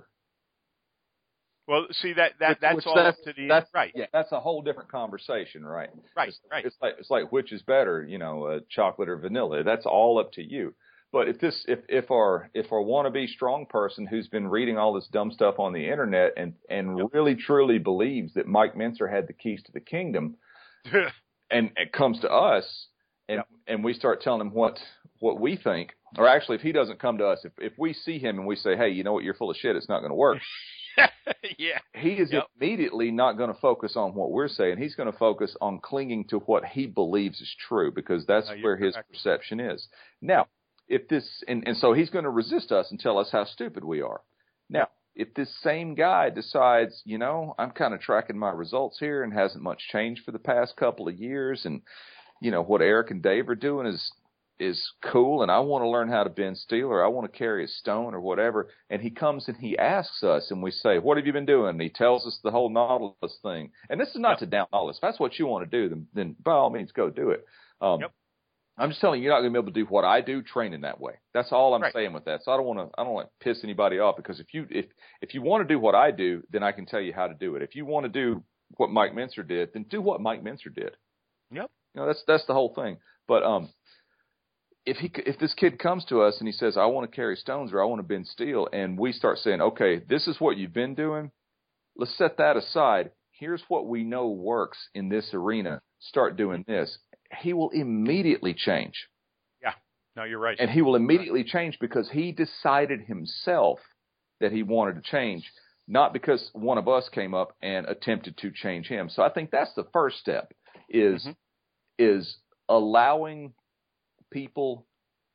Well, see that that Which, that's which all that's, up to the that's, right. Yeah, that's a whole different conversation, right? Right, it's, right. It's like it's like which is better, you know, uh, chocolate or vanilla. That's all up to you. But if this, if if our if our wannabe strong person who's been reading all this dumb stuff on the internet and and yep. really truly believes that Mike Mentzer had the keys to the kingdom, and it comes to us and yep. and we start telling him what what we think, or actually if he doesn't come to us, if if we see him and we say, hey, you know what, you're full of shit, it's not going to work. yeah, he is yep. immediately not going to focus on what we're saying. He's going to focus on clinging to what he believes is true, because that's no, where his correct. perception is. Now, if this, and, and so he's going to resist us and tell us how stupid we are. Now, if this same guy decides, you know, I'm kind of tracking my results here and hasn't much changed for the past couple of years, and, you know, what Eric and Dave are doing is is cool, and I want to learn how to bend steel, or I want to carry a stone or whatever, and he comes and he asks us, and we say, what have you been doing? And he tells us the whole Nautilus thing. And this is not yep. to down Nautilus. If that's what you want to do, then, then by all means, go do it. Um, yep. I'm just telling you, you're not going to be able to do what I do training that way. That's all I'm right. saying with that. So I don't want to, I don't want to piss anybody off, because if you, if, if you want to do what I do, then I can tell you how to do it. If you want to do what Mike Mentzer did, then do what Mike Mentzer did. Yep. You know, that's, that's the whole thing. But, um, If he, if this kid comes to us and he says, I want to carry stones or I want to bend steel, and we start saying, okay, this is what you've been doing, let's set that aside. Here's what we know works in this arena. Start doing this. He will immediately change. Yeah, no, you're right. And he will immediately change because he decided himself that he wanted to change, not because one of us came up and attempted to change him. So I think that's the first step, is mm-hmm. is allowing people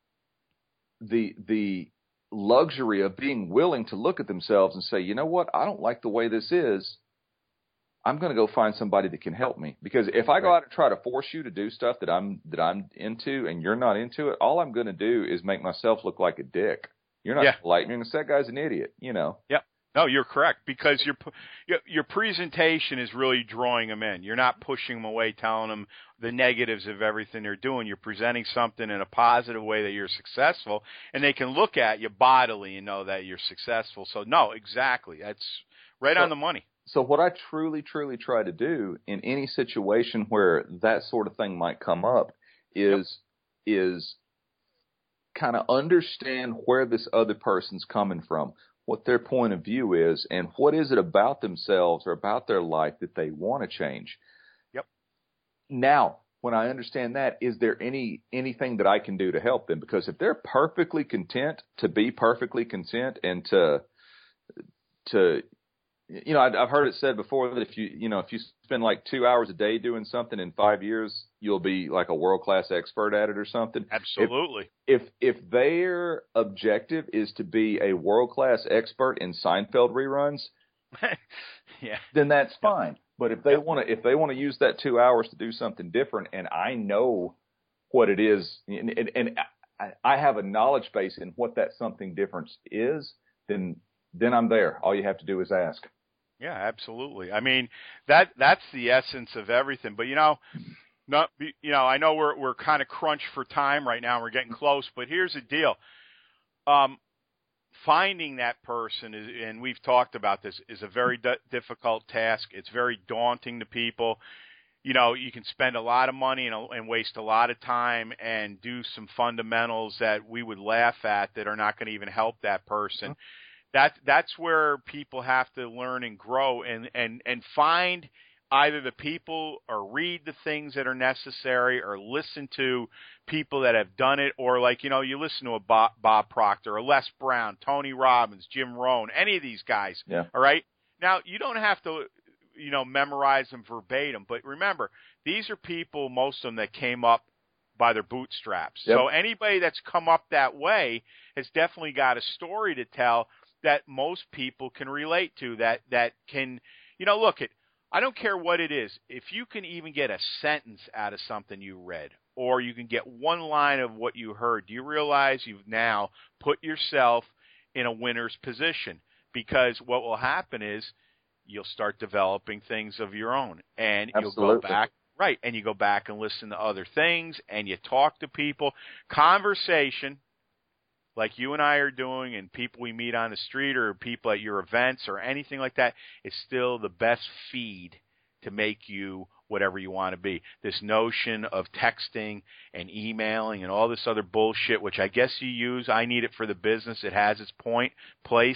the the luxury of being willing to look at themselves and say, you know what, I don't like the way this is. I'm going to go find somebody that can help me. Because if I go right. out and try to force you to do stuff that I'm that I'm into and you're not into it, all I'm going to do is make myself look like a dick. You're not yeah. going to like me. And that guy's an idiot, you know. Yep. No, you're correct, because your your presentation is really drawing them in. You're not pushing them away, telling them the negatives of everything they're doing. You're presenting something in a positive way that you're successful, and they can look at you bodily and know that you're successful. So, no, exactly. That's right so, on the money. So what I truly, truly try to do in any situation where that sort of thing might come up is yep. is kind of understand where this other person's coming from, what their point of view is, and what is it about themselves or about their life that they want to change. Yep. Now, when I understand that, is there any anything that I can do to help them? Because if they're perfectly content to be perfectly content and to to you know, I've heard it said before that if you you know if you spend like two hours a day doing something, in five years you'll be like a world class expert at it or something. Absolutely. If if, if their objective is to be a world class expert in Seinfeld reruns, yeah, then that's fine. Yep. But if they yep. want to if they want to use that two hours to do something different, and I know what it is, and, and, and I, I have a knowledge base in what that something different is, then then I'm there. All you have to do is ask. Yeah, absolutely. I mean, that that's the essence of everything. But, you know, not, you know, I know we're we're kind of crunched for time right now. We're getting close. But here's the deal. um, finding that person is, and we've talked about this, is a very d- difficult task. It's very daunting to people. You know, you can spend a lot of money and, and waste a lot of time and do some fundamentals that we would laugh at that are not going to even help that person. Mm-hmm. That that's where people have to learn and grow and, and, and find either the people or read the things that are necessary or listen to people that have done it, or like, you know, you listen to a Bob, Bob Proctor or Les Brown, Tony Robbins, Jim Rohn, any of these guys. Yeah. All right. Now, you don't have to, you know, memorize them verbatim. But remember, these are people, most of them, that came up by their bootstraps. Yep. So anybody that's come up that way has definitely got a story to tell that most people can relate to, that, that can, you know, look, it, I don't care what it is. If you can even get a sentence out of something you read, or you can get one line of what you heard, do you realize you've now put yourself in a winner's position? Because what will happen is, you'll start developing things of your own, and Absolutely. You'll go back, right, and you go back and listen to other things, and you talk to people. Conversation, like you and I are doing, and people we meet on the street or people at your events or anything like that, is still the best feed to make you whatever you want to be. This notion of texting and emailing and all this other bullshit, which I guess you use, I need it for the business, it has its point, place.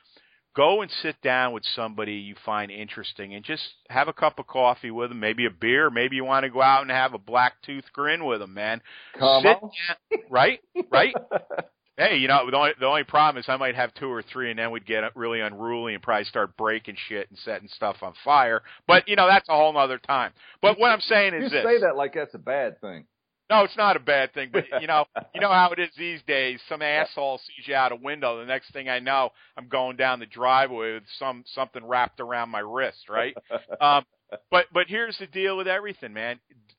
Go and sit down with somebody you find interesting and just have a cup of coffee with them, maybe a beer. Maybe you want to go out and have a black tooth grin with them, man. Come sit on. Down, right? Right? Hey, you know, the only, the only problem is I might have two or three, and then we'd get really unruly and probably start breaking shit and setting stuff on fire. But, you know, that's a whole other time. But what I'm saying is you this. You say that like that's a bad thing. No, it's not a bad thing, but you know, you know how it is these days. Some asshole sees you out a window. The next thing I know, I'm going down the driveway with some something wrapped around my wrist, right? um, but but here's the deal with everything, man.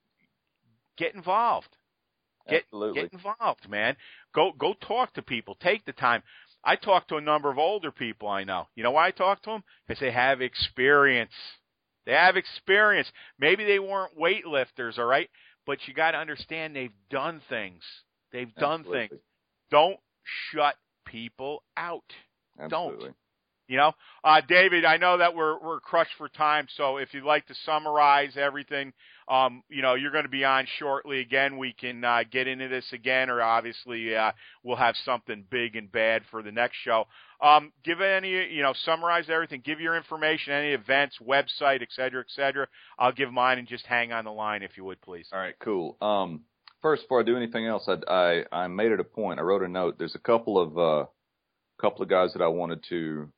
Get involved. Get Absolutely. Get involved, man. Go go talk to people. Take the time. I talk to a number of older people I know. You know why I talk to them? Because they have experience. They have experience. Maybe they weren't weightlifters, all right? But you got to understand they've done things. They've done Absolutely. things. Don't shut people out. Absolutely. Don't. You know, uh, David, I know that we're we're crushed for time, so if you'd like to summarize everything, um, you know, you're going to be on shortly again. We can uh, get into this again, or obviously uh, we'll have something big and bad for the next show. Um, give any, you know, summarize everything. Give your information, any events, website, et cetera, et cetera. I'll give mine and just hang on the line if you would, please. All right, cool. Um, first, before I do anything else, I, I I made it a point. I wrote a note. There's a couple of uh, couple of guys that I wanted to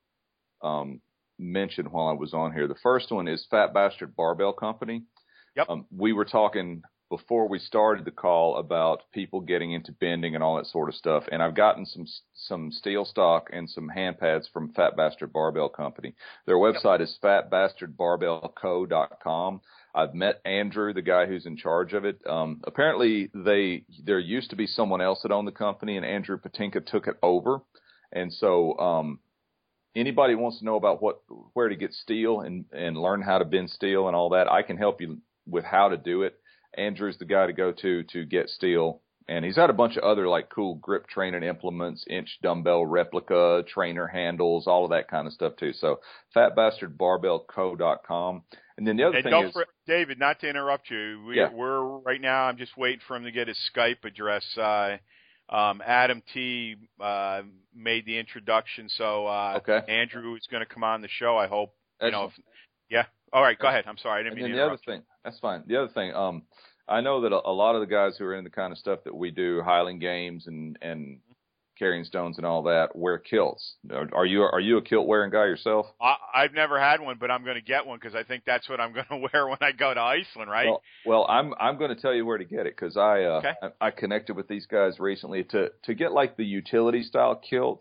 um, mention while I was on here. The first one is Fat Bastard Barbell Company. Yep. Um, we were talking before we started the call about people getting into bending and all that sort of stuff, and I've gotten some some steel stock and some hand pads from Fat Bastard Barbell Company. Their website yep. is fat bastard barbell co dot com. I've met Andrew, the guy who's in charge of it. Um, apparently, they there used to be someone else that owned the company, and Andrew Patinka took it over, and so um, anybody who wants to know about what where to get steel and, and learn how to bend steel and all that, I can help you with how to do it. Andrew's the guy to go to to get steel. And he's got a bunch of other like cool grip training implements, inch dumbbell replica, trainer handles, all of that kind of stuff too. So fat bastard barbell co dot com. And then the other and thing don't is, for, David, not to interrupt you, we, yeah. we're right now, I'm just waiting for him to get his Skype address. Uh, um, Adam T uh, made the introduction, so uh, okay. Andrew is going to come on the show, I hope. You know, if, Excellent. yeah. All right, go ahead. I'm sorry, I didn't And mean then to the interrupt other you. thing, that's fine. The other thing, um, I know that a, a lot of the guys who are in the kind of stuff that we do, Highland Games and, and carrying stones and all that, wear kilts. Are you are you a kilt wearing guy yourself? I, I've never had one, but I'm going to get one because I think that's what I'm going to wear when I go to Iceland, right? Well, well I'm I'm going to tell you where to get it because I, uh, okay. I I connected with these guys recently to to get like the utility style kilt.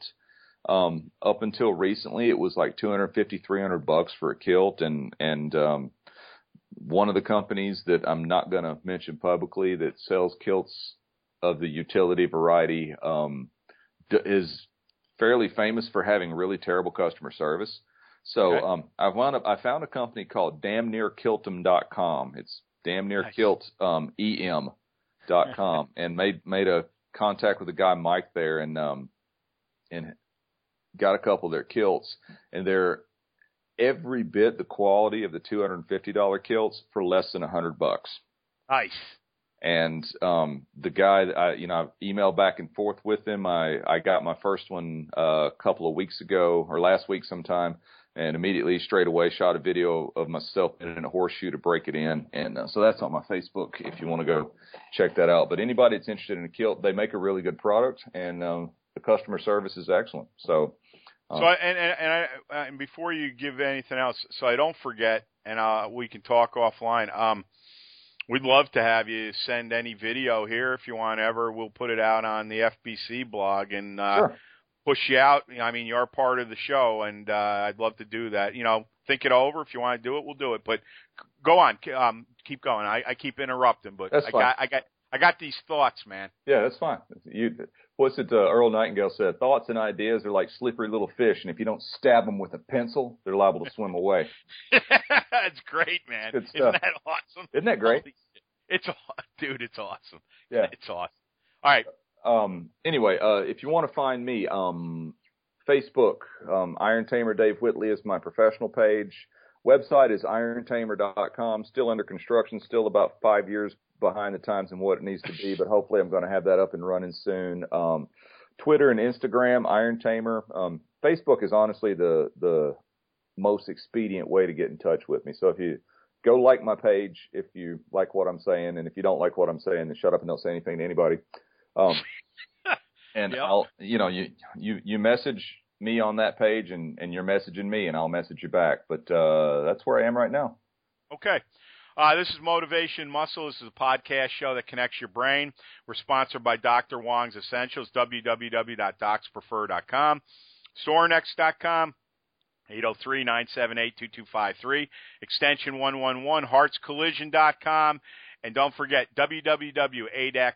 Um, up until recently, it was like two hundred fifty, three hundred bucks for a kilt, and and um, one of the companies that I'm not going to mention publicly that sells kilts of the utility variety um, d- is fairly famous for having really terrible customer service. So okay. um, I wound up, I found a company called damn near kiltum dot com. It's damn near kilt um, em dot com, and made made a contact with a guy Mike there, and um, and got a couple of their kilts, and they're every bit the quality of the two hundred fifty dollars kilts for less than a hundred bucks. Nice. And um, the guy, that I, you know, I've emailed back and forth with him. I, I got my first one uh, a couple of weeks ago or last week sometime, and immediately straight away shot a video of myself in a horseshoe to break it in. And uh, so that's on my Facebook if you want to go check that out. But anybody that's interested in a kilt, they make a really good product, and um, the customer service is excellent. So. So I, and and and, I, and before you give anything else, so I don't forget, and uh, we can talk offline. Um, we'd love to have you send any video here if you want ever. We'll put it out on the F B C blog and uh, Sure. push you out. I mean, you're part of the show, and uh, I'd love to do that. You know, think it over. If you want to do it, we'll do it. But go on, um, keep going. I, I keep interrupting, but That's I fine. got I got I got these thoughts, man. Yeah, that's fine. You, what's it? Uh, Earl Nightingale said, "Thoughts and ideas are like slippery little fish, and if you don't stab them with a pencil, they're liable to swim away." That's great, man. Good Isn't stuff. that awesome? Isn't that great? Holy shit. It's aw- dude, it's awesome. Yeah. It's awesome. All right. Um, anyway, uh, if you want to find me, um, Facebook, um, Iron Tamer Dave Whitley is my professional page. Website is iron tamer dot com. Still under construction. Still about five years behind the times and what it needs to be, but hopefully I'm going to have that up and running soon. Um, Twitter and Instagram, Iron Tamer. Um, Facebook is honestly the the most expedient way to get in touch with me. So if you go like my page, if you like what I'm saying, and if you don't like what I'm saying, then shut up and don't say anything to anybody. Um, and Yep. I'll, you know, you, you, you message me on that page and, and you're messaging me and I'll message you back. But, uh, that's where I am right now. Okay. Uh, this is Motivation Muscle. This is a podcast show that connects your brain. We're sponsored by Doctor Wong's Essentials, w w w dot docs prefer dot com, Sorinex dot com, eight oh three, nine seven eight, two two five three, extension one one one, hearts collision dot com, and don't forget w w w dot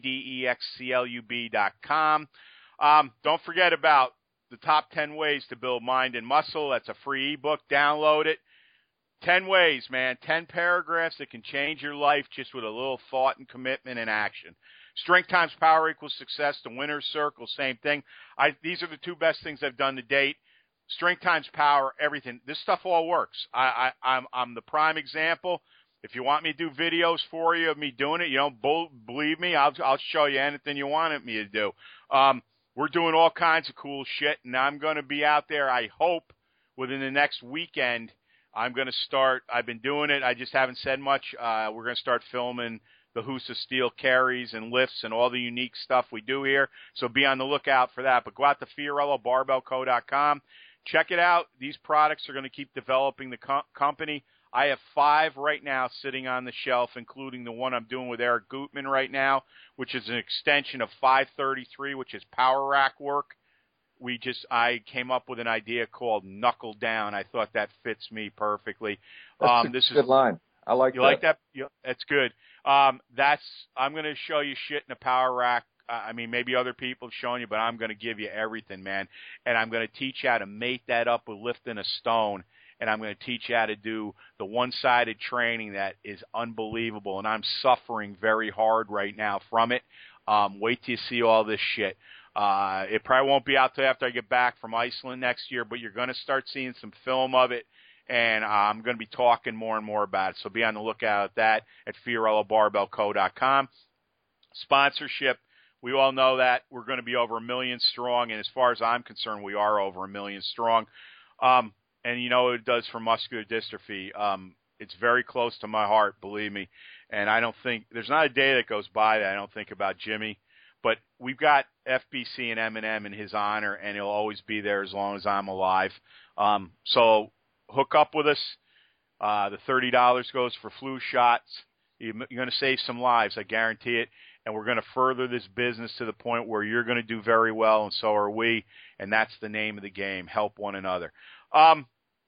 adexclub dot com. Um, don't forget about the top ten ways to build mind and muscle. That's a free ebook. Download it. ten ways, man. ten paragraphs that can change your life just with a little thought and commitment and action. Strength times power equals success. The winner's circle, same thing. I, these are the two best things I've done to date. Strength times power, everything. This stuff all works. I, I, I'm, I'm the prime example. If you want me to do videos for you of me doing it, you don't bull, believe me, I'll, I'll show you anything you wanted me to do. Um, we're doing all kinds of cool shit, and I'm going to be out there, I hope, within the next weekend. I'm going to start, I've been doing it, I just haven't said much. Uh, we're going to start filming the Husa Steel carries and lifts and all the unique stuff we do here. So be on the lookout for that. But go out to Fiorillo Barbell Co dot com. Check it out. These products are going to keep developing the co- company. I have five right now sitting on the shelf, including the one I'm doing with Eric Gutman right now, which is an extension of five thirty-three, which is power rack work. We just, I came up with an idea called Knuckle Down. I thought that fits me perfectly. That's Um, a this good is line. I like You that. like that? Yeah, that's good. Um, that's, I'm going to show you shit in a power rack. Uh, I mean, maybe other people have shown you, but I'm going to give you everything, man. And I'm going to teach you how to mate that up with lifting a stone. And I'm going to teach you how to do the one-sided training that is unbelievable. And I'm suffering very hard right now from it. Um, wait till you see all this shit. Uh, it probably won't be out till after I get back from Iceland next year, but you're going to start seeing some film of it. And uh, I'm going to be talking more and more about it. So be on the lookout at that at Fiorillo Barbell Co dot com. Sponsorship. We all know that we're going to be over a million strong. And as far as I'm concerned, we are over a million strong. Um, and you know what it does for muscular dystrophy. Um, it's very close to my heart, believe me. And I don't think – there's not a day that goes by that I don't think about Jimmy. But we've got F B C and M and M in his honor, and he'll always be there as long as I'm alive. Um, so hook up with us. Uh, the thirty dollars goes for flu shots. You're going to save some lives, I guarantee it. And we're going to further this business to the point where you're going to do very well, and so are we. And that's the name of the game, help one another. Um,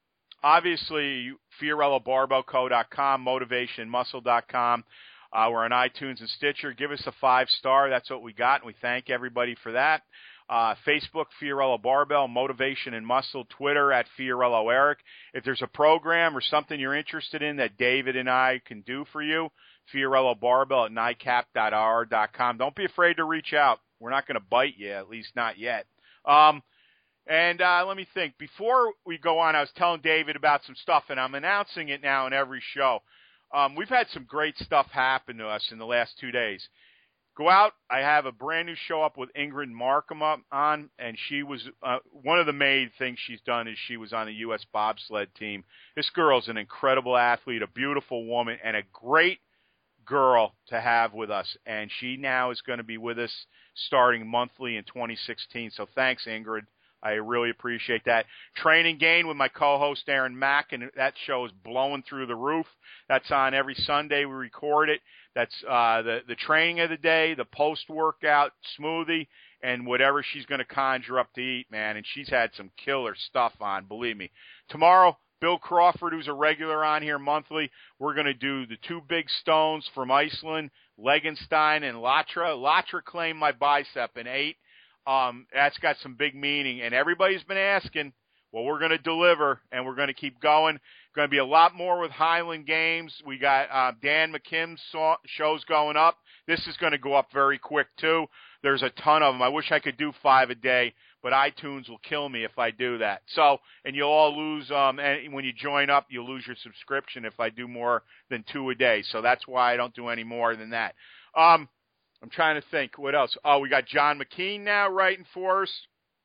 obviously, Fiorillo Barbell Co dot com, motivation muscle dot com. Uh, we're on iTunes and Stitcher. Give us a five-star. That's what we got, and we thank everybody for that. Uh, Facebook, Fiorillo Barbell, Motivation and Muscle. Twitter, at Fiorillo Eric. If there's a program or something you're interested in that David and I can do for you, Fiorillo Barbell at nicap dot r dot com. Don't be afraid to reach out. We're not going to bite you, at least not yet. Um, and uh, let me think. Before we go on, I was telling David about some stuff, and I'm announcing it now in every show. Um, we've had some great stuff happen to us in the last two days. Go out. I have a brand new show up with Ingrid Markham up on, and she was uh, one of the main things she's done is she was on the U S bobsled team. This girl's an incredible athlete, a beautiful woman, and a great girl to have with us. And she now is going to be with us starting monthly in twenty sixteen. So thanks, Ingrid. I really appreciate that. Training Gain with my co-host Aaron Mack, and that show is blowing through the roof. That's on every Sunday. We record it. That's uh, the, the training of the day, the post-workout smoothie, and whatever she's going to conjure up to eat, man. And she's had some killer stuff on, believe me. Tomorrow, Bill Crawford, who's a regular on here monthly, we're going to do the two big stones from Iceland, Legenstein and Latra. Latra claimed my bicep in eight. Um, that's got some big meaning, and everybody's been asking. Well, we're going to deliver, and we're going to keep going. Going to be a lot more with Highland Games. We got uh, Dan McKim's saw- shows going up. This is going to go up very quick, too. There's a ton of them. I wish I could do five a day, but iTunes will kill me if I do that. So, and you'll all lose, um, and when you join up, you'll lose your subscription if I do more than two a day. So that's why I don't do any more than that. Um, I'm trying to think. What else? Oh, we got John McKean now writing for us.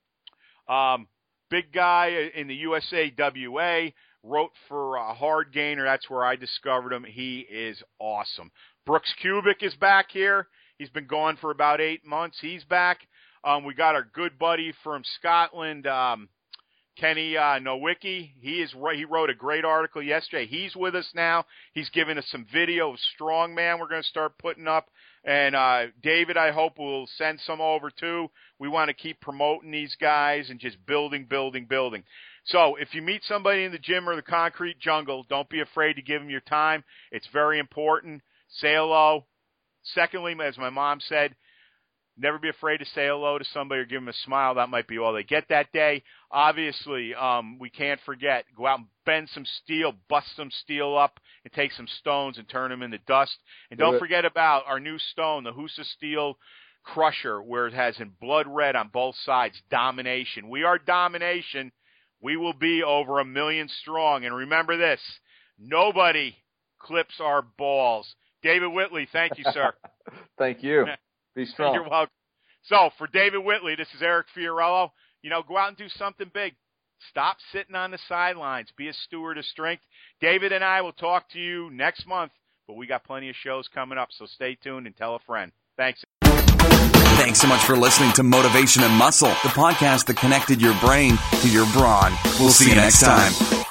Um, big guy in the U S A W A, wrote for uh, Hard Gainer. That's where I discovered him. He is awesome. Brooks Kubik is back here. He's been gone for about eight months. He's back. Um, we got our good buddy from Scotland, um, Kenny uh, Nowicki. He is he wrote a great article yesterday. He's with us now. He's giving us some video of Strongman we're going to start putting up. And uh, David, I hope, will send some over too. We want to keep promoting these guys and just building, building, building. So if you meet somebody in the gym or the concrete jungle, don't be afraid to give them your time. It's very important. Say hello. Secondly, as my mom said, never be afraid to say hello to somebody or give them a smile. That might be all they get that day. Obviously, um, we can't forget, go out and bend some steel, bust some steel up, and take some stones and turn them into dust. And don't forget about our new stone, the Husa Steel Crusher, where it has in blood red on both sides, domination. We are domination. We will be over a million strong. And remember this, nobody clips our balls. David Whitley, thank you, sir. Thank you. Be strong. You're welcome. So, for David Whitley, this is Eric Fiorillo. You know, go out and do something big. Stop sitting on the sidelines. Be a steward of strength. David and I will talk to you next month, but we got plenty of shows coming up, so stay tuned and tell a friend. Thanks. Thanks so much for listening to Motivation and Muscle, the podcast that connected your brain to your brawn. We'll see you next time.